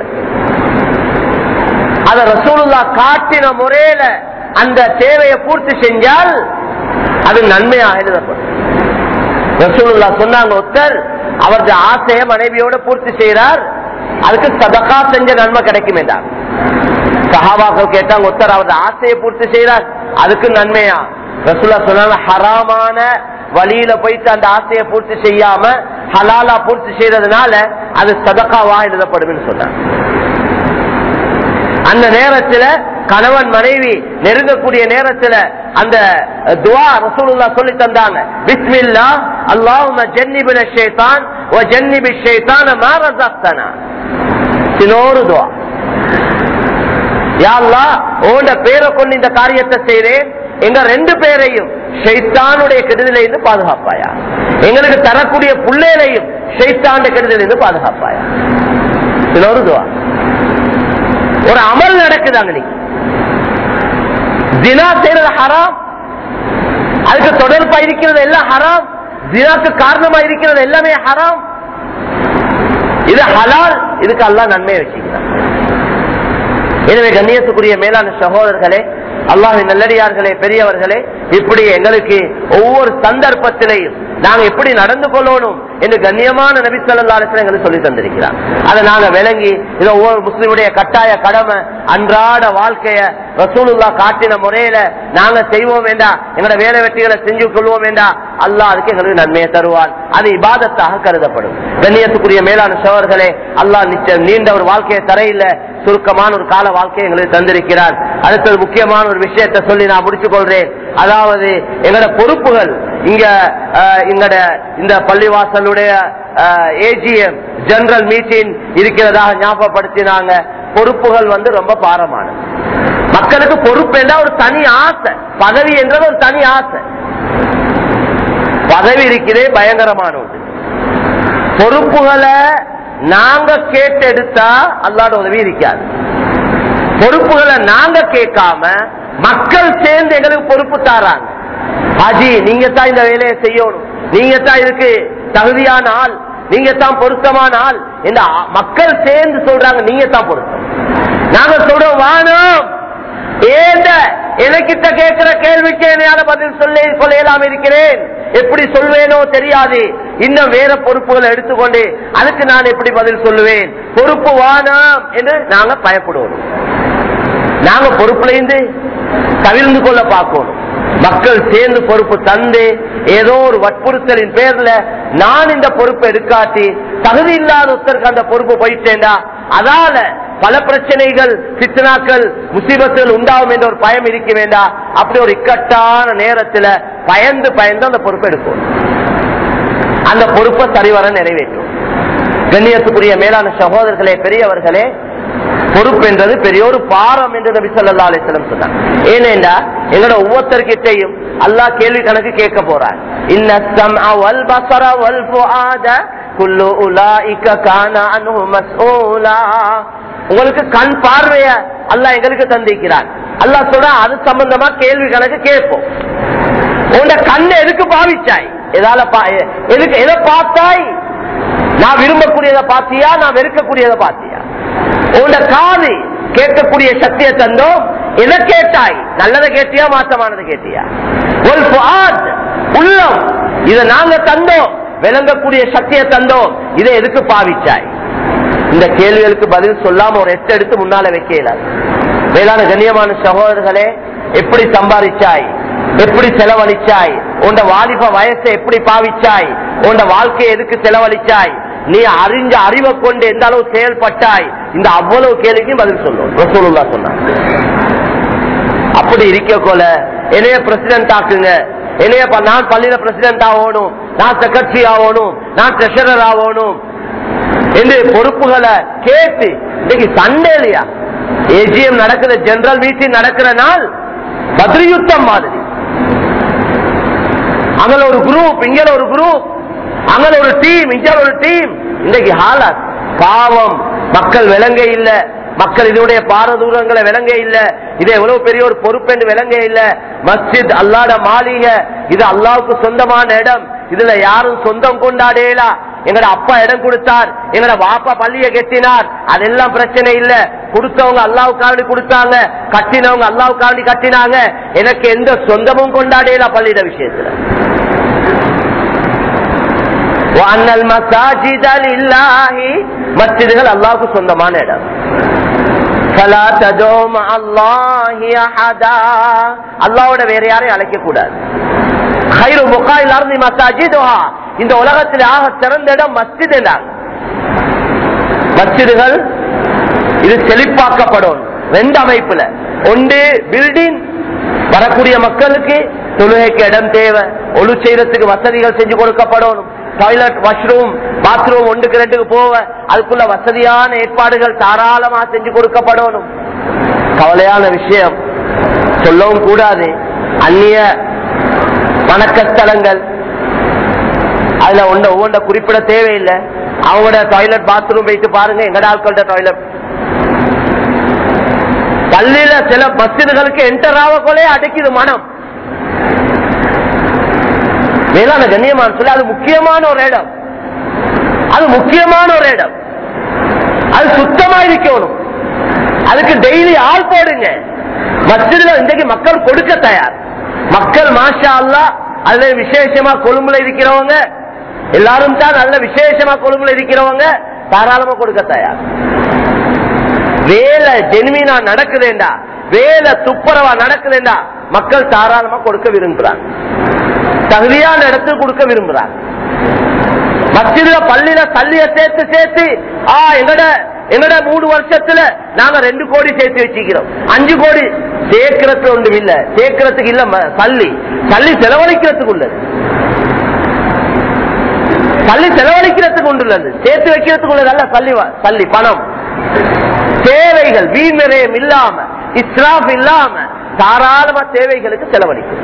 அத ரசூலுல்லாஹ் காட்டின முறையில அந்த தேவையை பூர்த்தி செஞ்சால் அது நன்மையாக எழுதப்படும். ரசூலுல்லாஹ் சொன்னாங்க, ஒருத்தர் அவருடைய ஆசைய மனைவியோட பூர்த்தி செய்யறார், அதுக்கு சதகா செஞ்ச நன்மை கிடைக்கும் என்றார். சஹாபாக்கள் கேட்டாங்க, ஒருத்தர் அவருடைய ஆசையை பூர்த்தி செய்யறார், அதுக்கு நன்மையா? ரசூலுல்லாஹ் சொன்னாங்க, ஹராமான வழியில போயிட்டு அந்த ஆசையை பூர்த்தி செய்யாம ஹலாலா பூர்த்தி செய்யறதுனால அது சதகாவா எழுதப்படும் சொன்னாங்க. அந்த நேரத்தில் கணவன் மனைவி நெருங்கக்கூடிய நேரத்தில் அந்த துஆ ரசூலுல்லாஹ் சொல்லி தந்தாங்க. பிஸ்மில்லாஹ் அல்லாஹும்ம ஜன்னிபின ஷைத்தான் வ ஜன்னிபி ஷைத்தான மா ரஸக்தனா. சிலோரு துஆ, யா அல்லாஹ் உன்ட பேரை கொண்டு இந்த காரியத்தை செய்றேன், எங்க ரெண்டு பேரையும் ஷைத்தானுடைய கெடுதலிலிருந்து பாதுகாப்பாயா, எங்களுக்கு தரக்கூடிய புள்ளையிலையும் ஷைத்தானுடைய கெடுதலிலிருந்து பாதுகாப்பாயா. சிலோரு துஆ. ஒரு அமல் நடக்குதாங்க, நீங்க ஜினா செய்யறது ஹராம், அதுக்கு தொடர்பா இருக்கிறது எல்லாம் ஹராம், ஜினாக்கு காரணமா இருக்கிறது எல்லாமே ஹராம். இது ஹலால், இதுக்கு அல்லாஹ் நன்மை வச்சுக்கிறான். எனவே கண்ணியத்துக்குரிய மேலான சகோதரர்களே, அல்லாஹ்வின் நல்லடியார்களே, பெரியவர்களே, இப்படி எங்களுக்கு ஒவ்வொரு சந்தர்ப்பத்திலையும் நாங்க எப்படி நடந்து கொள்ளணும் என்று கண்ணியமான நபி ஸல்லல்லாஹு அலைஹி வஸல்லம் எங்களுக்கு சொல்லி தந்திருக்கிறார். அதை நாங்க விளங்கி, இது ஒவ்வொரு முஸ்லிமுடைய கட்டாய கடமை, அன்றாட வாழ்க்கைய ரசூலுல்லாஹ் காட்டின முறையில நாங்க செய்வோம் வேண்டா, எங்களோட வேலை வெட்டிகளை செஞ்சு கொள்வோம் வேண்டா, அல்லாஹ் அதுக்கு எங்களுக்கு நன்மையை தருவான். அது இபாதத்தாக கருதப்படும். கண்ணியத்துக்குரிய மேலான சகோதரர்களே, அல்லாஹ் நிச்சயம் நீண்ட ஒரு வாழ்க்கையை தரையில சுருக்கமான ஒரு கால வாழ்க்கையை எங்களுக்கு தந்திருக்கிறார். அடுத்தது முக்கியமான ஒரு விஷயத்தை சொல்லி நான் முடிச்சுக் கொள்றேன். அதாவது எங்களோட பொறுப்புகள் இங்க எங்கட இந்த பள்ளிவாசலுடைய ஏஜிஎம் ஜெனரல் மீட்டிங் இருக்கிறதாக ஞாபகப்படுத்தினாங்க. பொறுப்புகள் வந்து ரொம்ப பாரமானது. மக்களுக்கு பொறுப்பு என்றால் ஒரு தனி ஆசை, பதவி என்றது ஒரு தனி ஆசை. பதவி இருக்கிறதே பயங்கரமான ஒன்று. பொறுப்புகளை நாங்க கேட்டெடுத்தா அல்லாஹ்வோட உதவி இருக்காது. பொறுப்புகளை நாங்க கேட்காம மக்கள் சேர்ந்து எங்களுக்கு பொறுப்பு தாராங்க. ஹாஜி, நீங்க தான் இந்த வேலையை செய்யணும், நீங்க தான் இதுக்கு தகுதியான ஆள், நீங்க தான் பொருத்தமான ஆள் இந்த மக்கள் சேர்ந்து சொல்றாங்க, நீங்க தான் பொருத்தம். நாங்க சொல்றோம் வானம் ஏந்த எனக்கிட்ட கேட்கிற கேள்விக்கு என்னால பதில் சொல்ல சொல்லலாம் இருக்கிறேன், எப்படி சொல்வேனோ தெரியாது, இன்னும் வேற பொறுப்புகளை எடுத்துக்கொண்டு அதுக்கு நான் எப்படி பதில் சொல்லுவேன், பொறுப்பு வானம் என்று நாங்க பயப்படுவோம். நாங்க பொறுப்புல இருந்து தவிர்ந்து கொள்ள பார்க்கணும். மக்கள் சேர்ந்து பொறுப்பு தந்து ஏதோ ஒரு வற்புறுத்தலின் பேர்ல நான் இந்த பொறுப்பை எடுக்காட்டி தகுதி இல்லாத ஒருத்தருக்கு அந்த பொறுப்பு போயிட்டேன்டா, அதால பல பிரச்சனைகள், பித்னாக்கள், முசீபத்துகள் உண்டாகும் என்ற ஒரு பயம் இருக்க வேண்டாம். அப்படி ஒரு இக்கட்டான நேரத்தில் பயந்து பயந்து அந்த பொறுப்பை எடுக்கும், அந்த பொறுப்பை சரிவர நிறைவேற்றும். கண்ணியத்துக்குரிய மேலான சகோதரர்களே, பெரியவர்களே, பொறுப்பு என்றது பெரிய ஒரு பாரம் என்று நபி ஸல்லல்லாஹு அலைஹி வஸல்லம் சொன்னாங்க. ஏனென்றா எங்களோட ஒவ்வொருத்தர்கிட்டையும் அல்லாஹ் கேள்வி கணக்கு கேட்க போறார். இன்ன ஸம்அ வல் பஸர வல் ஃபுஆத குல்லு உலாயிக கான அன்ஹு மஸ்ஊலா. உங்களுக்கு கண் பார்வைய அல்லாஹ் எங்களுக்கு தந்திருக்கிறார். அல்லாஹ் சொல்றா அது சம்பந்தமா கேள்வி கணக்கு கேட்போம். உங்க கண்ணை எதுக்கு பாவிச்சாய், எதால எதுக்கு எதை பார்த்தாய், நான் விரும்பக்கூடியதை பார்த்தியா, நான் வெறுக்கக்கூடியதை பார்த்தியா, உங்க காது கேட்கக்கூடிய சக்தியை தந்தோம், எதை கேட்டாய்? நல்லதை கேட்டியா மாற்றமானதை கேட்டியா? உள்ளம், இதை நாங்க தந்தோம், விளங்கக்கூடிய சக்தியை தந்தோம், இதை எதுக்கு பாவிச்சாய்? இந்த கேள்விகளுக்கு பதில் சொல்லாம ஒரு எட்டு எடுத்து முன்னால வைக்கல. வேளாண் கண்ணியமான சகோதரர்களே, எப்படி சம்பாதிச்சாய், எப்படி செலவழிச்சாய், உண்ட வாலிப வயசை எப்படி பாவிச்சாய், உண்ட வாழ்க்கையை எதுக்கு செலவழிச்சாய், நீ அறிஞ்ச அறிவை கொண்டு எந்த அளவு செயல்பட்டாய், இந்த அவ்வளவு கேள்விக்கும் பதில் சொல்லும் ரசூலுல்லாஹ் சொன்னார். அப்படி இருக்க போல என்னைய பிரசிடென்ட் ஆக்குங்க, என்னைய நான் பள்ளியில பிரசிடென்ட் ஆகணும், நான் செக்ரட்டரி ஆகணும், நான் ட்ரெஷரர் ஆகணும் என்று பொறுப்புகளை கேட்டு இன்னைக்கு சண்டே இல்லையா? ஏஜிஎம் நடக்கிற, ஜெனரல் மீட்டிங் நடக்கிற நாள் பத்ர் யுத்தம் மாதிரி. அங்க ஒரு குரூப், இங்க ஒரு குரூப், அங்க ஒரு டீம், இங்க ஒரு டீம். இன்னைக்கு ஹாலத் பாவம். மக்கள் விளங்க இல்ல, மக்கள் இதனுடைய பாரதூரங்களை விளங்க இல்ல, இது எவ்வளவு பெரிய ஒரு பொறுப்பு என்று விளங்க இல்ல. மஸ்ஜித் அல்லாஹ்ட மாளிகை, இது அல்லாஹ்வுக்கு சொந்தமான இடம், இதுல யாரும் சொந்தம் கொண்டாடேலா. எங்கட அப்பா இடம் கொடுத்தார், எங்கட வாப்பா பள்ளியை கட்டினார், அதெல்லாம் பிரச்சனை இல்ல. கொடுத்தவங்க அல்லாஹ்வுக்காண்டி கொடுத்தாங்க, கட்டினவங்க அல்லாஹ்வுக்காண்டி கட்டினாங்க. எனக்கு எந்த சொந்தமும் கொண்டாடேலா பள்ளியிட விஷயத்துல. மஸ்ஜிதுகள் அல்லாஹ்வுக்கு சொந்தமான இடம். அல்லாஹ்வோட வேற யாரையும் அழைக்க கூடாது. இந்த உலகத்தில் ஆக சிறந்த இடம் மஸ்ஜித். மஸ்ஜிதுகள் இது செழிப்பாக்கப்படும் ரெண்டு அமைப்புல. ஒன்று பில்டிங், வரக்கூடிய மக்களுக்கு தொழுகைக்கு இடம் தேவை, ஒழு செய்யறதுக்கு வசதிகள் செஞ்சு கொடுக்கப்படணும். டாய்லெட், வாஷ்ரூம், பாத்ரூம் ஒன்றுக்கு ரெண்டுக்கு போவ அதுக்குள்ள வசதியான ஏற்பாடுகள் தாராளமா செஞ்சு கொடுக்கப்படணும். கவலையான விஷயம், சொல்லவும் கூடாது, அந்நிய வணக்கஸ்தலங்கள் அதுல ஒன்றை ஒவ்வொன்றை குறிப்பிட தேவையில்லை. அவங்களோட டாய்லெட் பாத்ரூம் போயிட்டு பாருங்க, எங்கட ஆட்களோட டாய்லெட். பள்ளியில சில மஸ்ஜிதுகளுக்கு என்டர் ஆகக்கொள்ளே அடைக்குது மனம். மேலான கண்ணியமான சொல்லி அது முக்கியமான ஒரு இடம், அது முக்கியமான ஒரு இடம், அது சுத்தமா இருக்கணும். அதுக்கு டெய்லி ஆள் போடுங்க. மஸ்ஜிதுல இன்றைக்கு மக்கள் கொடுக்க தயார். மக்கள் மாஷா அல்லாஹ், அதுல விசேஷமா கொழும்புல இருக்கிறவங்க எல்லாரும் தான் நல்ல விசேஷமா கொழும்புல இருக்கிறவங்க தாராளமா கொடுக்க தயார். வேலை ஜெனுவினா நடக்குதுண்டா, வேலை துப்புரவா நடக்குதுண்டா, மக்கள் தாராளமா கொடுக்க விரும்புறாங்க, தகுதியான இடத்துக்கு கொடுக்க விரும்புறாங்க. மஸ்ஜிதுல பள்ளியில தள்ளிய சேர்த்து சேர்த்து ஆ எங்கட எங்கட மூணு வருஷத்துல நாங்க ரெண்டு கோடி சேர்த்து வச்சுக்கிறோம், அஞ்சு கோடி சேர்க்கிறதுக்கு ஒன்றும் இல்ல, சேர்க்கிறதுக்கு இல்ல, தள்ளி தள்ளி செலவழிக்கிறதுக்கு உள்ளது, தள்ளி செலவழிக்கிறதுக்கு ஒன்று உள்ளது, சேர்த்து வைக்கிறதுக்கு உள்ளது அல்ல. தள்ளி தள்ளி பணம் தேவைகள் வீண் விரயம் இல்லாம, இஸ்ராப் இல்லாம தாராளமா தேவைகளுக்கு செலவழிக்கும்.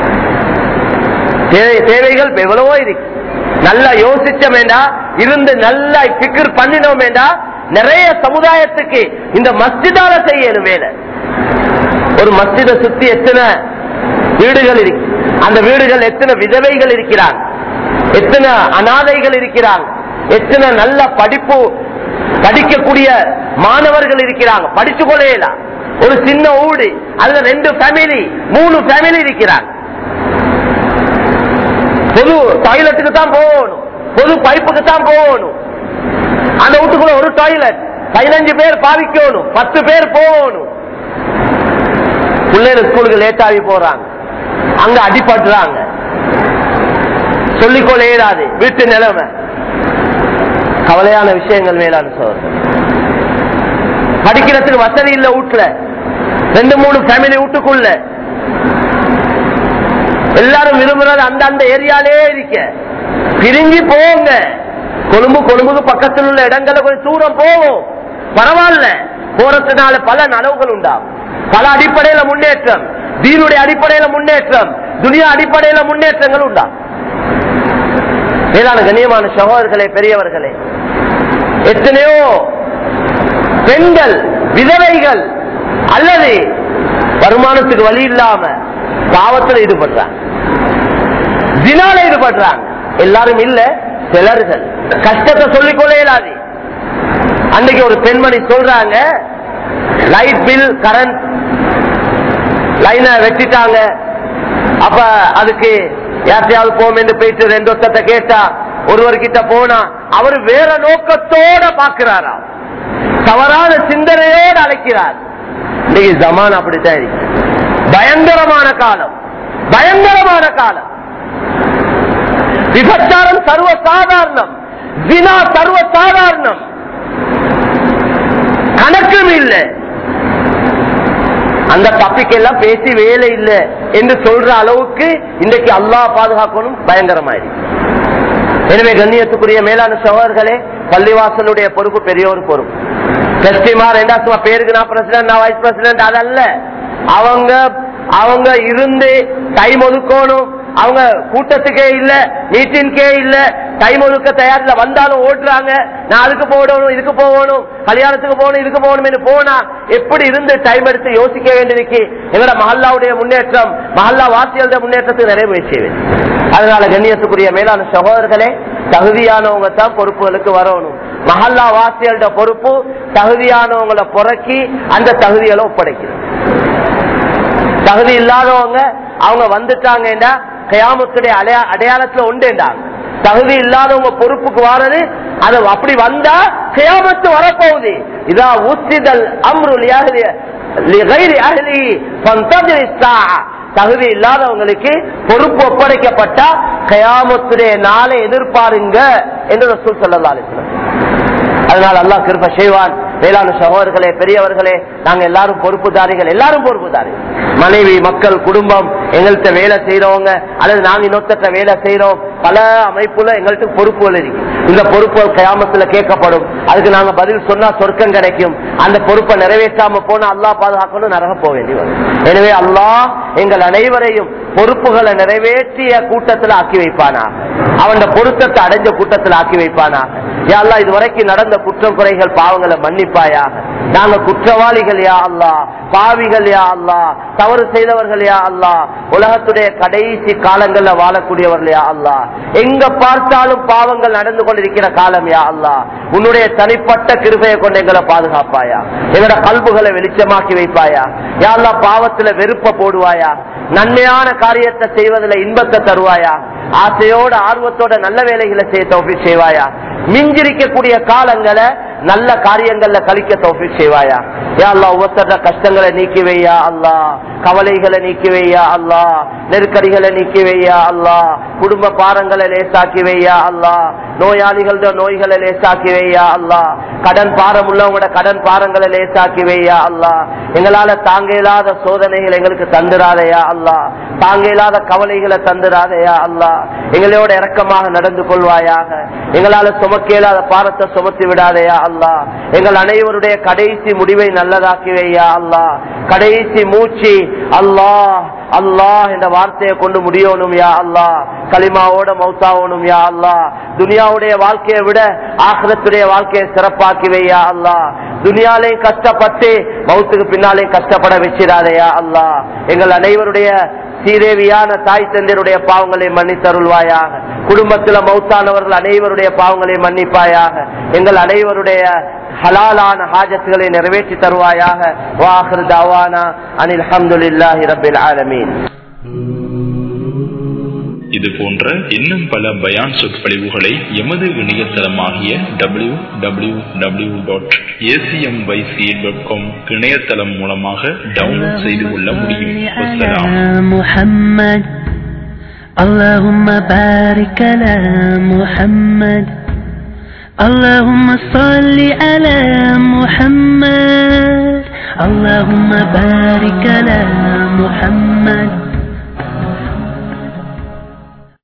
தேவைகள் எவ்வளவோ இருக்கு, நல்லா யோசிச்ச வேண்டா, இருந்து நல்லா பிக்கர் பண்ணினோம் வேண்டா, நிறைய சமுதாயத்துக்கு இந்த மஸ்ஜிதால செய்யணும் வேலை. ஒரு மஸ்ஜிதை சுத்தி எத்தனை வீடுகள் இருக்கு, அந்த வீடுகள் எத்தனை விதவைகள் இருக்கிறாங்க, எத்தனை அனாதைகள் இருக்கிறாங்க, எத்தனை நல்ல படிப்பு படிக்கக்கூடிய மாணவர்கள் இருக்கிறாங்க, படிச்சு கொள்ளையலாம். ஒரு சின்ன ஊடு, அதுல ரெண்டு ஃபேமிலி மூணு ஃபேமிலி இருக்கிறாங்க. பொது டாய்லெட்டுக்கு தான் போகணும், பொது பைப்புக்கு தான் போகணும். அந்த வீட்டுக்குள்ள ஒரு டாய்லெட், பதினஞ்சு பேர் பாவிக்கணும், பத்து பேர் போகணும். பிள்ளைகள் ஸ்கூலுக்கு லேட்டாகி போறாங்க, அங்க அடிபடுறாங்க, சொல்லிக்கொள்ள இயலாது வீட்டு நிலைமை. கவலையான விஷயங்கள் மேலான சோதனை. படிக்கிறதுக்கு வசதி இல்ல, வீட்டுல ரெண்டு மூணு ஃபேமிலி வீட்டுக்குள்ள எல்லாரும் விரும்புறது அந்த அந்த ஏரியாலே இருக்க, பிரிஞ்சு போங்க. கொழும்பு கொழும்புக்கு பக்கத்தில் உள்ள இடங்களை கொஞ்சம் தூரம் போவோம், பரவாயில்ல. போறதுனால பல நலவுகள் உண்டாகும், பல அடிப்படையில முன்னேற்றம், தீனுடைய அடிப்படையில முன்னேற்றம், துனியா அடிப்படையில முன்னேற்றங்கள் உண்டாகும். மேலான கண்ணியமான சகோதரர்களே, பெரியவர்களே, எத்தனையோ பெண்கள் விதவைகள் அல்லது வருமானத்துக்கு வழி இல்லாம பாவத்தில் ஈடுபடுறாங்க, தினால ஈடுபடுறாங்க. எல்லாரும் இல்ல, சிலர்கள் கஷ்டத்தை சொல்லிக் கொள்ள இயலாது. அன்னைக்கு ஒரு பெண்மணி சொல்றாங்க, லைட் பில், கரண்ட் லைன வெட்டிட்டாங்க. அப்ப அதுக்கு யார்த்தையாவது போம் என்று போயிட்டு ரெண்டு ஒருத்தத்தை கேட்டா ஒருவர்கிட்ட போனா அவரு வேற நோக்கத்தோட பாக்குறாரா, தவறான சிந்தனையோடு அழைக்கிறார். இன்னைக்கு ஜமான் அப்படித்தான் இருக்கு. பயங்கரமான காலம், பயங்கரமான காலம். விபச்சாரம் சர்வ சாதாரணம், வினா சர்வ சாதாரணம், கணக்கும் இல்லை. அந்த டாபிக் எல்லாம் பேசி வேலை இல்லை என்று சொல்ற அளவுக்கு இன்றைக்கு அல்லாஹ் பாதுகாக்கணும் பயங்கரமாயிருக்கு. எனவே கண்ணியத்துக்குரிய மேலான சகோதரர்களே, பள்ளிவாசலுடைய பொறுப்பு பெரிய ஒரு பொறுப்பு. ட்ரஸ்டிமார் ரெண்டாசுமா பேருக்கு நான் பிரசிடன்ட், நான் வைஸ் பிரசிடன்ட், அதல்ல. அவங்க அவங்க இருந்து டைம் ஒதுக்கணும். அவங்க கூட்டத்துக்கே இல்ல, மீட்டிங்கே இல்ல, டைம் ஒதுக்க தயாரில வந்தாலும் ஓடுறாங்க. நான் அதுக்கு போகணும், இதுக்கு போகணும், கல்யாணத்துக்கு போகணும், இதுக்கு போகணும் போனா எப்படி இருந்து டைம் எடுத்து யோசிக்க வேண்டியிருக்கு. எங்களோட மஹல்லாவுடைய முன்னேற்றம், மஹல்லா வாசிகளுடைய முன்னேற்றத்துக்கு நிறைய முயற்சி வேண்டும். அதனால கண்ணியத்துக்குரிய மேலான சகோதரர்களே, தகுதியானவங்க தான் பொறுப்புகளுக்கு வரணும். மஹல்லா வாசிகளோட பொறுப்பு தகுதியானவங்களை புறக்கி அந்த தகுதிகளை ஒப்படைக்கிறது. தகுதி இல்லாதவங்க அவங்க வந்துட்டாங்கன்னா கியாமத்துடைய அடையாளத்துல உண்டுண்டாங்க. தகுதி இல்லாதவங்க பொறுப்புக்கு வாரது, அது அப்படி வந்தா கியாமத்து வரப்போகுது. இதா உஸ்திதல் அம்ரு லிகைரி அஹ்லி ஃபந்ததிரி ஸாஅ. தகுதி இல்லாதவங்களுக்கு பொறுப்பு ஒப்படைக்கப்பட்டா கியாமத்துடைய நாளை எதிர்பாருங்க என்று ரசூல் ஸல்லல்லாஹு அலைஹி வஸல்லம். அதனால அல்லாஹ் கிருபை செய்வான். மேலான சகோதரர்களே, பெரியவர்களே, நாங்க எல்லாரும் பொறுப்புதாரிகள், எல்லாரும் பொறுப்புதாரிகள். மனைவி, மக்கள், குடும்பம், எங்கள்கிட்ட வேலை செய்யறவங்க அல்லது நாங்க இன்னொருத்த வேலை செய்யறோம், பல அமைப்புல எங்கள்கிட்ட பொறுப்புகள் இருக்கு. இந்த பொறுப்புகள் கியாமத்துல கேட்கப்படும். அதுக்கு நாங்க பதில் சொன்னா சொர்க்கம் கிடைக்கும். அந்த பொறுப்பை நிறைவேற்றாம போனா அல்லாஹ் பாதுகாக்கணும், நரகம் போக வேண்டி வரும். எனவே அல்லாஹ் எங்கள் அனைவரையும் பொறுப்புகளை நிறைவேற்றிய கூட்டத்தில் ஆக்கி வைப்பானா, அவன் பொருத்தத்தை அடைஞ்ச கூட்டத்தில் ஆக்கி வைப்பானா. யா அல்லாஹ் இதுவரைக்கும் நடந்த குற்றம் குறைகள் பாவங்களை மன்னிப்பாயாக. நாங்க குற்றவாளிகள் யா அல்லாஹ், பாவிகள் யா அல்லாஹ், தவறு செய்தவர்கள் யா அல்லாஹ், உலகத்துடைய கடைசி காலங்கள்ல வாழக்கூடியவர்கள் யா அல்லாஹ். எங்க பார்த்தாலும் பாவங்கள் நடந்து கொண்டிருக்கிற காலம் யா அல்லாஹ். உன்னுடைய தனிப்பட்ட கிருபையை கொண்டு எங்களை பாதுகாப்பாயா, எங்களோட கல்புகளை வெளிச்சமாக்கி வைப்பாயா யா அல்லாஹ். பாவத்துல வெறுப்ப போடுவாயா, நன்மையான காரியத்தை செய்வதில் இன்பத்தை தருவாயா, ஆசையோட ஆர்வத்தோட நல்ல வேலைகளை செய்ய தௌஃபீக் செய்வாயா. மிஞ்சிருக்கக்கூடிய காலங்களை நல்ல காரியங்கள்ல கழிக்க தௌஃபீக் செய்வாயா யா அல்லாஹ். ஒவ்வொருத்தர கஷ்டங்களை நீக்கி வையா அல்லாஹ், கவலைகளை நீக்கி வையா அல்லாஹ், நெருக்கடிகளை நீக்கி வையா அல்லாஹ், குடும்ப பாரங்களை லேசாக்கி வையா அல்லாஹ், நோயாளிகளோட நோய்களை லேசாக்கி வையா அல்லாஹ், கடன் பாரம் உள்ளவங்களோட கடன் பாரங்களை லேசாக்கி வையா அல்லாஹ். எங்களால தாங்க இயலாத சோதனைகள் எங்களுக்கு தந்துராதையா அல்லாஹ், தாங்க இயலாத கவலைகளை தந்துராதையா அல்லாஹ். எங்களோட இரக்கமாக நடந்து கொள்வாயாக. எங்களால சுமக்க இயலாத பாரத்தை சுமத்தி விடாதையா அல்லாஹ். எங்கள் அனைவருடைய கடைசி முடிவை நல்லதாக்கி வையா அல்லாஹ். கடைசி மூச்சு அல்லாஹ் அல்லாஹ் என்ற வார்த்தையை கொண்டு முடியணும் யா அல்லாஹ். கலிமாவோட மௌத்தாவணும் யா அல்லாஹ். துனியாவுடைய வாழ்க்கையை விட ஆখিরাத்துடைய வாழ்க்கையை சிறப்பாக்கி வையா அல்லாஹ். துனியாலையும் கஷ்டப்பட்டு மௌத்துக்கு பின்னாலையும் கஷ்டப்பட வச்சிடாதையா அல்லாஹ். எங்கள் அனைவருடைய சீதேவியான தாய் தந்தையருடைய பாவங்களை மன்னித்தருள்வாயாக. குடும்பத்தில் மௌத்தானவர்கள் அனைவருடைய பாவங்களை மன்னிப்பாயாக. எங்கள் அனைவருடைய ஹலாலான ஹாஜத்துகளை நிறைவேற்றி தருவாயாக. வாஹிர் தஅவானா அனில் ஹம்துலில்லாஹி ரப்பில் ஆலமீன்.
இது போன்ற இன்னும் பல பயான் சொற்பொழிவுகளை எமது இணையதளமாகிய W W W dot A C M Y C dot com இணையதளம் மூலமாக டவுன்லோட் செய்து கொள்ள முடியும். முஹம்மத் அல்லாஹும்ம பாரிக் அலா முஹம்மத் அல்லாஹும்ம ஸல்லி அலா முஹம்மத் அல்லாஹும்ம பாரிக் அலா முஹம்மத்